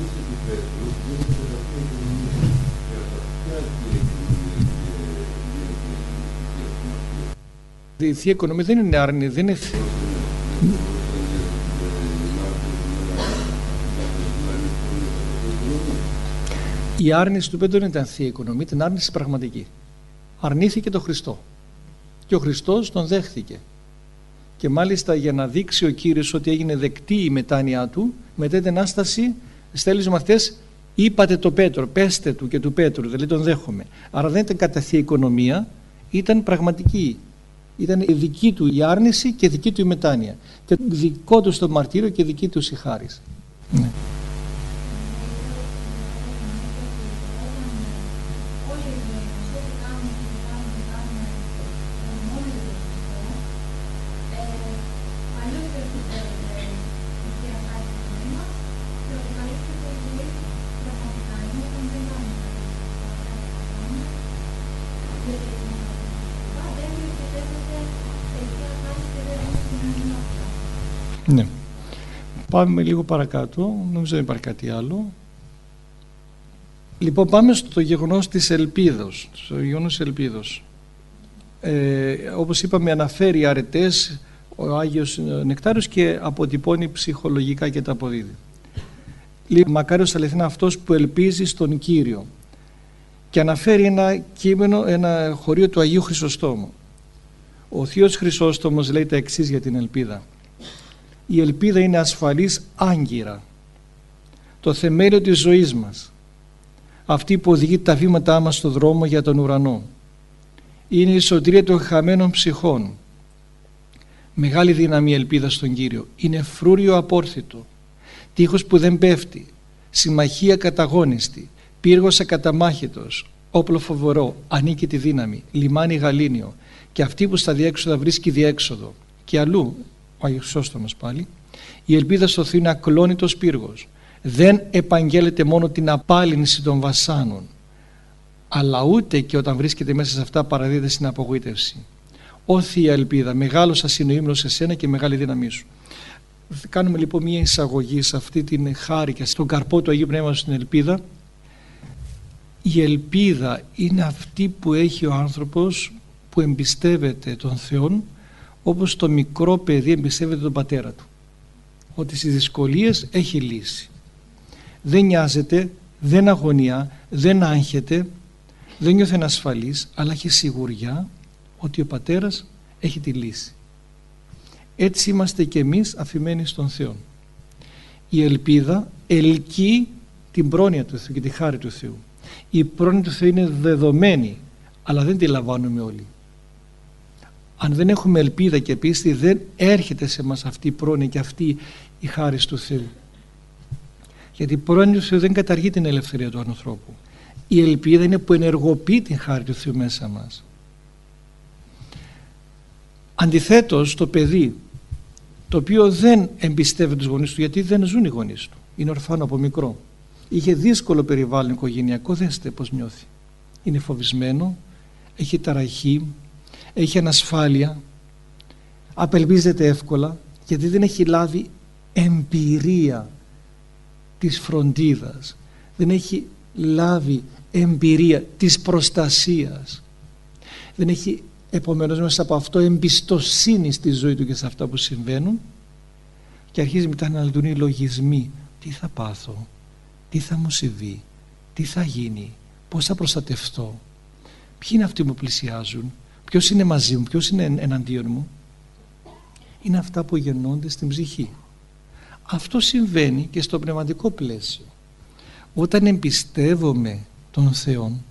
Speaker 1: Η Θεία Οικονομία δεν είναι άρνη, δεν είναι... Η άρνηση του Πέτρου δεν ήταν Θεία Οικονομία, ήταν άρνηση πραγματική. Αρνήθηκε τον Χριστό και ο Χριστός τον δέχθηκε. Και μάλιστα για να δείξει ο Κύριος ότι έγινε δεκτή η μετάνοια του, μετά την Ανάσταση στέλνει στους μαθητές: είπατε το Πέτρο, πέστε του και του Πέτρου, δηλαδή τον δέχομαι. Άρα δεν ήταν κατά Θεία Οικονομία, ήταν πραγματική. Ήταν δική του η άρνηση και δική του η μετάνοια. Και δικό του το μαρτύριο και δική του η χάρις. Ναι. Ναι. Πάμε λίγο παρακάτω, νομίζω δεν υπάρχει κάτι άλλο. Λοιπόν, πάμε στο γεγονός της ελπίδος. Όπως είπαμε, αναφέρει αρετές ο Άγιος Νεκτάριος και αποτυπώνει ψυχολογικά και τα αποδίδει. Μακάριος αληθινά αυτός που ελπίζει στον Κύριο. Και αναφέρει ένα κείμενο, ένα χωρίο του Αγίου Χρυσοστόμου. Ο Θείος Χρυσόστομος λέει τα εξής για την ελπίδα. Η ελπίδα είναι ασφαλής άγκυρα, το θεμέλιο της ζωής μας, αυτή που οδηγεί τα βήματά μας στο δρόμο για τον ουρανό. Είναι η σωτηρία των χαμένων ψυχών. Μεγάλη δύναμη η ελπίδα στον Κύριο. Είναι φρούριο απόρθητο, τείχος που δεν πέφτει, συμμαχία καταγόνιστη, πύργος ακαταμάχητος, όπλο φοβερό, ανίκητη δύναμη, λιμάνι γαλήνιο, και αυτή που στα διέξοδα βρίσκει διέξοδο. Και αλλού ο Αγιος Χρυσόστομος πάλι, Η ελπίδα στο Θεό είναι ακλόνητος πύργος. Δεν επαγγέλλεται μόνο την απάλυνση των βασάνων, αλλά ούτε και όταν βρίσκεται μέσα σε αυτά παραδίδεται στην απογοήτευση. Ω Θεία Ελπίδα, μεγάλωσα συνοήμνος σε σένα και μεγάλη δύναμή σου. Κάνουμε λοιπόν μια εισαγωγή σε αυτή την χάρη και στον καρπό του Αγίου Πνεύματος στην ελπίδα. Η ελπίδα είναι αυτή που έχει ο άνθρωπος που εμπιστεύεται τον Θεό, όπως το μικρό παιδί εμπιστεύεται τον πατέρα του, ότι στις δυσκολίες έχει λύση. Δεν νοιάζεται, δεν αγωνιά, δεν άγχεται, δεν νιώθει ανασφαλής, αλλά έχει σιγουριά ότι ο πατέρας έχει τη λύση. Έτσι είμαστε και εμείς αφημένοι στον Θεό. Η ελπίδα ελκύει την πρόνοια του Θεού και τη χάρη του Θεού. Η πρόνοια του Θεού είναι δεδομένη, αλλά δεν τη λαμβάνουμε όλοι. Αν δεν έχουμε ελπίδα και πίστη, δεν έρχεται σε μας αυτή η πρόνοια και αυτή η χάρη του Θεού. Γιατί η πρόνοια του Θεού δεν καταργεί την ελευθερία του ανθρώπου. Η ελπίδα είναι που ενεργοποιεί την χάρη του Θεού μέσα μας. Αντιθέτως, το παιδί το οποίο δεν εμπιστεύει τους γονείς του, γιατί δεν ζουν οι γονείς του, είναι ορφάνο από μικρό, είχε δύσκολο περιβάλλον οικογενειακό, δέστε πως νιώθει. Είναι φοβισμένο, έχει ταραχή, έχει ανασφάλεια, απελπίζεται εύκολα, γιατί δεν έχει λάβει εμπειρία της φροντίδας, δεν έχει λάβει εμπειρία της προστασίας, δεν έχει επομένως μέσα από αυτό εμπιστοσύνη στη ζωή του και σε αυτά που συμβαίνουν, και αρχίζει μετά να λειτουργούν οι λογισμοί. Τι θα πάθω, τι θα μου συμβεί, τι θα γίνει, πώς θα προστατευτώ, ποιοι είναι αυτοί που μου πλησιάζουν, ποιος είναι μαζί μου, ποιος είναι εναντίον μου. Είναι αυτά που γεννώνται στην ψυχή. Αυτό συμβαίνει και στο πνευματικό πλαίσιο. Όταν εμπιστεύομαι τον Θεό,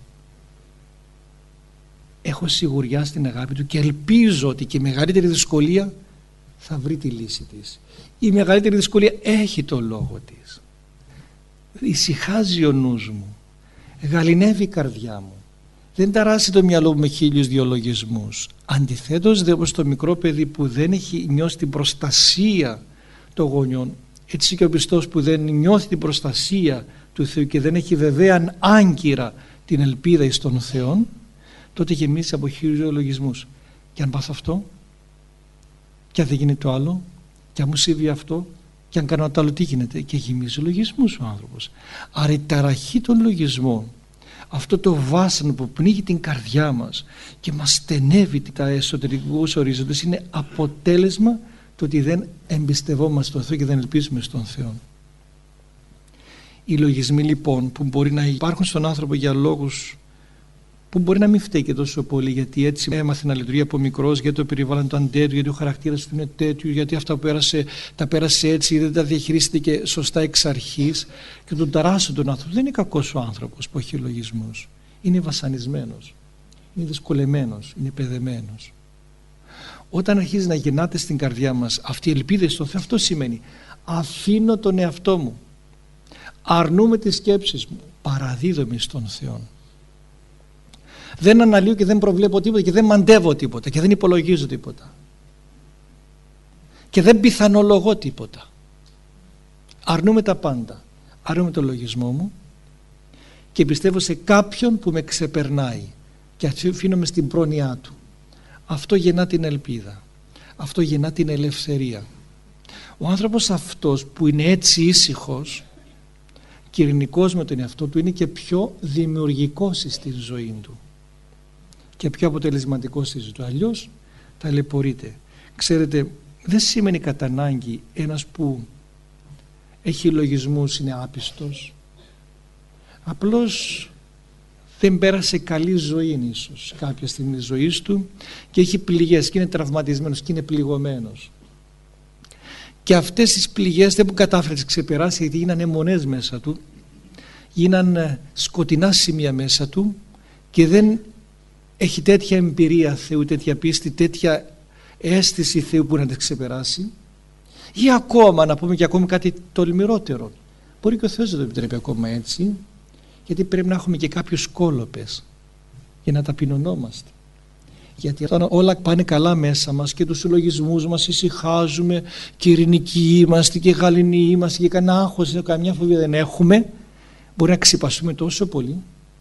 Speaker 1: έχω σιγουριά στην αγάπη του και ελπίζω ότι και η μεγαλύτερη δυσκολία θα βρει τη λύση της. Η μεγαλύτερη δυσκολία έχει το λόγο της. Ησυχάζει ο νους μου, γαληνεύει η καρδιά μου, δεν ταράσει το μυαλό μου με 1000 διολογισμούς. Αντιθέτως, δε όπως το μικρό παιδί που δεν έχει νιώσει την προστασία των γονιών, έτσι και ο πιστός που δεν νιώθει την προστασία του Θεού και δεν έχει βεβαία άγκυρα την ελπίδα εις τον Θεό, τότε γεμίσει από 1000 διολογισμούς. Και αν πάθω αυτό, και αν δεν γίνει το άλλο, και αν μου συμβεί αυτό, και αν κάνω το άλλο, τι γίνεται? Και γεμίζει λογισμούς ο άνθρωπος. Άρα η ταραχή των λογισμών, αυτό το βάσανο που πνίγει την καρδιά μας και μας στενεύει τα εσωτερικούς ορίζοντες, είναι αποτέλεσμα το ότι δεν εμπιστευόμαστε τον Θεό και δεν ελπίζουμε στον Θεό. Οι λογισμοί λοιπόν που μπορεί να υπάρχουν στον άνθρωπο για λόγους που μπορεί να μην φταίει και τόσο πολύ, γιατί έτσι έμαθε να λειτουργεί από μικρός, γιατί το περιβάλλον του αντέτοιο, γιατί ο χαρακτήρας του είναι τέτοιο, γιατί αυτά που πέρασε τα πέρασε έτσι, δεν τα διαχειρίστηκε σωστά εξ αρχής, και τον ταράσσουν τον άνθρωπο. Δεν είναι κακός ο άνθρωπος που έχει λογισμούς. Είναι βασανισμένος, είναι δυσκολεμένος, είναι παιδεμένος. Όταν αρχίζει να γεννάται στην καρδιά μας αυτή η ελπίδα στον Θεό, αυτό σημαίνει αφήνω τον εαυτό μου, αρνούμε τις σκέψεις μου, παραδίδομαι στον Θεό. Δεν αναλύω και δεν προβλέπω τίποτα και δεν μαντεύω τίποτα και δεν υπολογίζω τίποτα και δεν πιθανολογώ τίποτα. Αρνούμε τα πάντα. Αρνούμε το λογισμό μου και πιστεύω σε κάποιον που με ξεπερνάει και αφήνομαι στην πρόνοιά του. Αυτό γεννά την ελπίδα. Αυτό γεννά την ελευθερία. Ο άνθρωπος αυτός που είναι έτσι ήσυχος και ειρηνικός με τον εαυτό του, είναι και πιο δημιουργικός στη ζωή του και πιο αποτελεσματικός στη ζωή του. Αλλιώς ταλαιπωρείται. Ξέρετε, δεν σημαίνει κατά ανάγκη ένας που έχει λογισμούς είναι άπιστος. Απλώς δεν πέρασε καλή ζωή ίσως κάποια στιγμή της ζωής του και έχει πληγές και είναι τραυματισμένος και είναι πληγωμένος. Και αυτές τις πληγές δεν κατάφερε να τις ξεπεράσει, γιατί γίνανε αιμονές μέσα του, γίνανε σκοτεινά σημεία μέσα του και δεν έχει τέτοια εμπειρία Θεού, τέτοια πίστη, τέτοια αίσθηση Θεού που να τις ξεπεράσει. Ή ακόμα, να πούμε και ακόμη κάτι τολμηρότερο, μπορεί και ο Θεός να το επιτρέπει ακόμα έτσι, γιατί πρέπει να έχουμε και κάποιους κόλοπες για να ταπεινωνόμαστε, Γιατί όταν όλα πάνε καλά μέσα μας και τους συλλογισμούς μας ησυχάζουμε και ειρηνικοί είμαστε και γαληνοί είμαστε και κανένα άγχος, καμιά φοβία δεν έχουμε, μπορεί να ξυπαστούμε τόσο πολύ,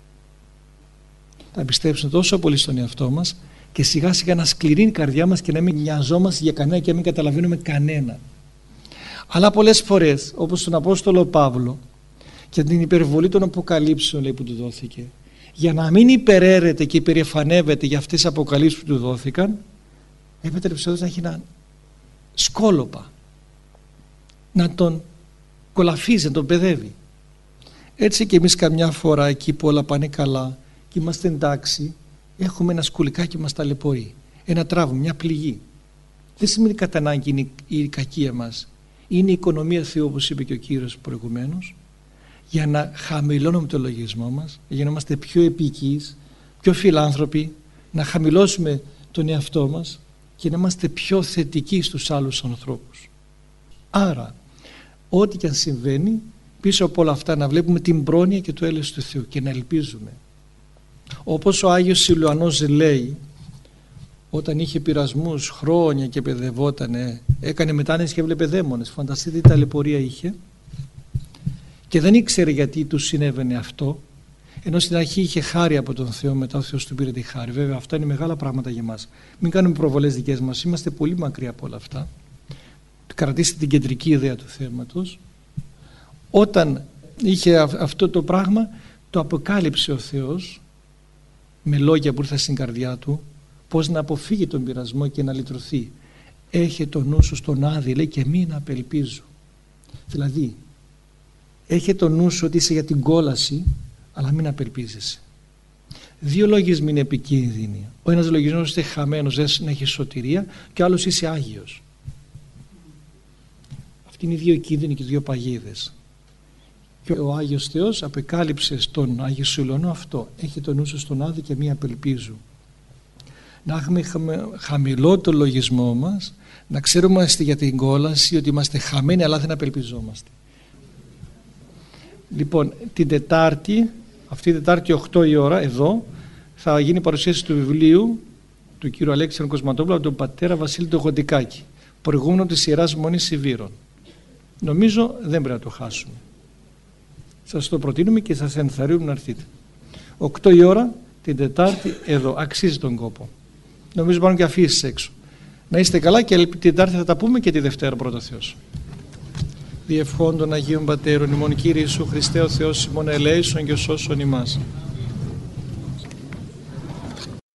Speaker 1: να πιστέψουμε τόσο πολύ στον εαυτό μας και σιγά σιγά να σκληρύνει η καρδιά μας και να μην νοιαζόμαστε για κανένα και να μην καταλαβαίνουμε κανένα. Αλλά πολλές φορές, όπως τον Απόστολο Παύλο και την υπερβολή των αποκαλύψεων, λέει, που του δόθηκε, για να μην υπεραίρεται και υπερηφανεύεται για αυτές τις αποκαλύψεις που του δόθηκαν, έπετρεψε να έχει ένα σκόλοπα, να τον κολαφίζει, να τον παιδεύει. Έτσι και εμείς καμιά φορά εκεί που όλα πάνε καλά και είμαστε εντάξει, έχουμε ένα σκουλικάκι που μας ταλαιπωρεί, ένα τραύμα, μια πληγή. Δεν σημαίνει κατά ανάγκη είναι η κακία μας, είναι η οικονομία Θεού, όπως είπε και ο Κύριος προηγουμένως, για να χαμηλώνουμε το λογισμό μας, για να είμαστε πιο επικείς, πιο φιλάνθρωποι, να χαμηλώσουμε τον εαυτό μας και να είμαστε πιο θετικοί στους άλλους ανθρώπους. Άρα, ό,τι και αν συμβαίνει, πίσω από όλα αυτά να βλέπουμε την πρόνοια και το έλεος του Θεού και να ελπίζουμε. Όπως ο Άγιος Σιλουανός λέει, όταν είχε πειρασμούς χρόνια και παιδευότανε, έκανε μετάνοιες και έβλεπε δαίμονες, φανταστείτε τι ταλαιπωρία είχε, και δεν ήξερε γιατί του συνέβαινε αυτό, ενώ στην αρχή είχε χάρη από τον Θεό, μετά ο Θεός του πήρε τη χάρη. Βέβαια αυτά είναι μεγάλα πράγματα για μας, μην κάνουμε προβολές δικές μας, είμαστε πολύ μακριά από όλα αυτά. Κρατήστε την κεντρική ιδέα του θέματος. Όταν είχε αυτό το πράγμα, το αποκάλυψε ο Θεός με λόγια που ήρθαν στην καρδιά του, πώς να αποφύγει τον πειρασμό και να λυτρωθεί. Έχε το νου σου στον Άδη, λέει, και μην απελπίζω. Δηλαδή, έχε το νου σου ότι είσαι για την κόλαση, αλλά μην απελπίζεσαι. Δύο λογισμοί είναι επικίνδυνοι. Ο ένας λογισμός είσαι χαμένος, δεν έχει σωτηρία, και ο άλλος είσαι Άγιος. Αυτοί είναι οι δύο κίνδυνοι και οι δύο παγίδες. Και ο Άγιος Θεός απεκάλυψε στον Άγιο Σιλουανό αυτό. Έχει το νου σου στον Άδη και μην απελπίζω. Να έχουμε χαμηλό το λογισμό μας, να ξέρουμε για την κόλαση ότι είμαστε χαμένοι αλλά δεν απελπιζόμαστε. Λοιπόν, την Τετάρτη, αυτή την Τετάρτη 8 η ώρα, εδώ θα γίνει παρουσίαση του βιβλίου του κ. Αλέξη Κοσματόπουλου από τον πατέρα Βασίλη του Γοντικάκη, προηγούμενο της Ιεράς Μονής Σιβήρων. Νομίζω δεν πρέπει να το χάσουμε. Σας το προτείνουμε και σας ενθαρρύνουμε να έρθετε. 8 η ώρα την Τετάρτη εδώ, αξίζει τον κόπο. Νομίζω πάνω και αφήσεις έξω. Να είστε καλά και την Τετάρτη θα τα πούμε και τη Δευτέρα πρώτα Θεός. Διευχών των Αγίων Πατέρων ημών Κύριε Ιησού Χριστέ ο Θεός ημών ελέησον και σώσον ημάς.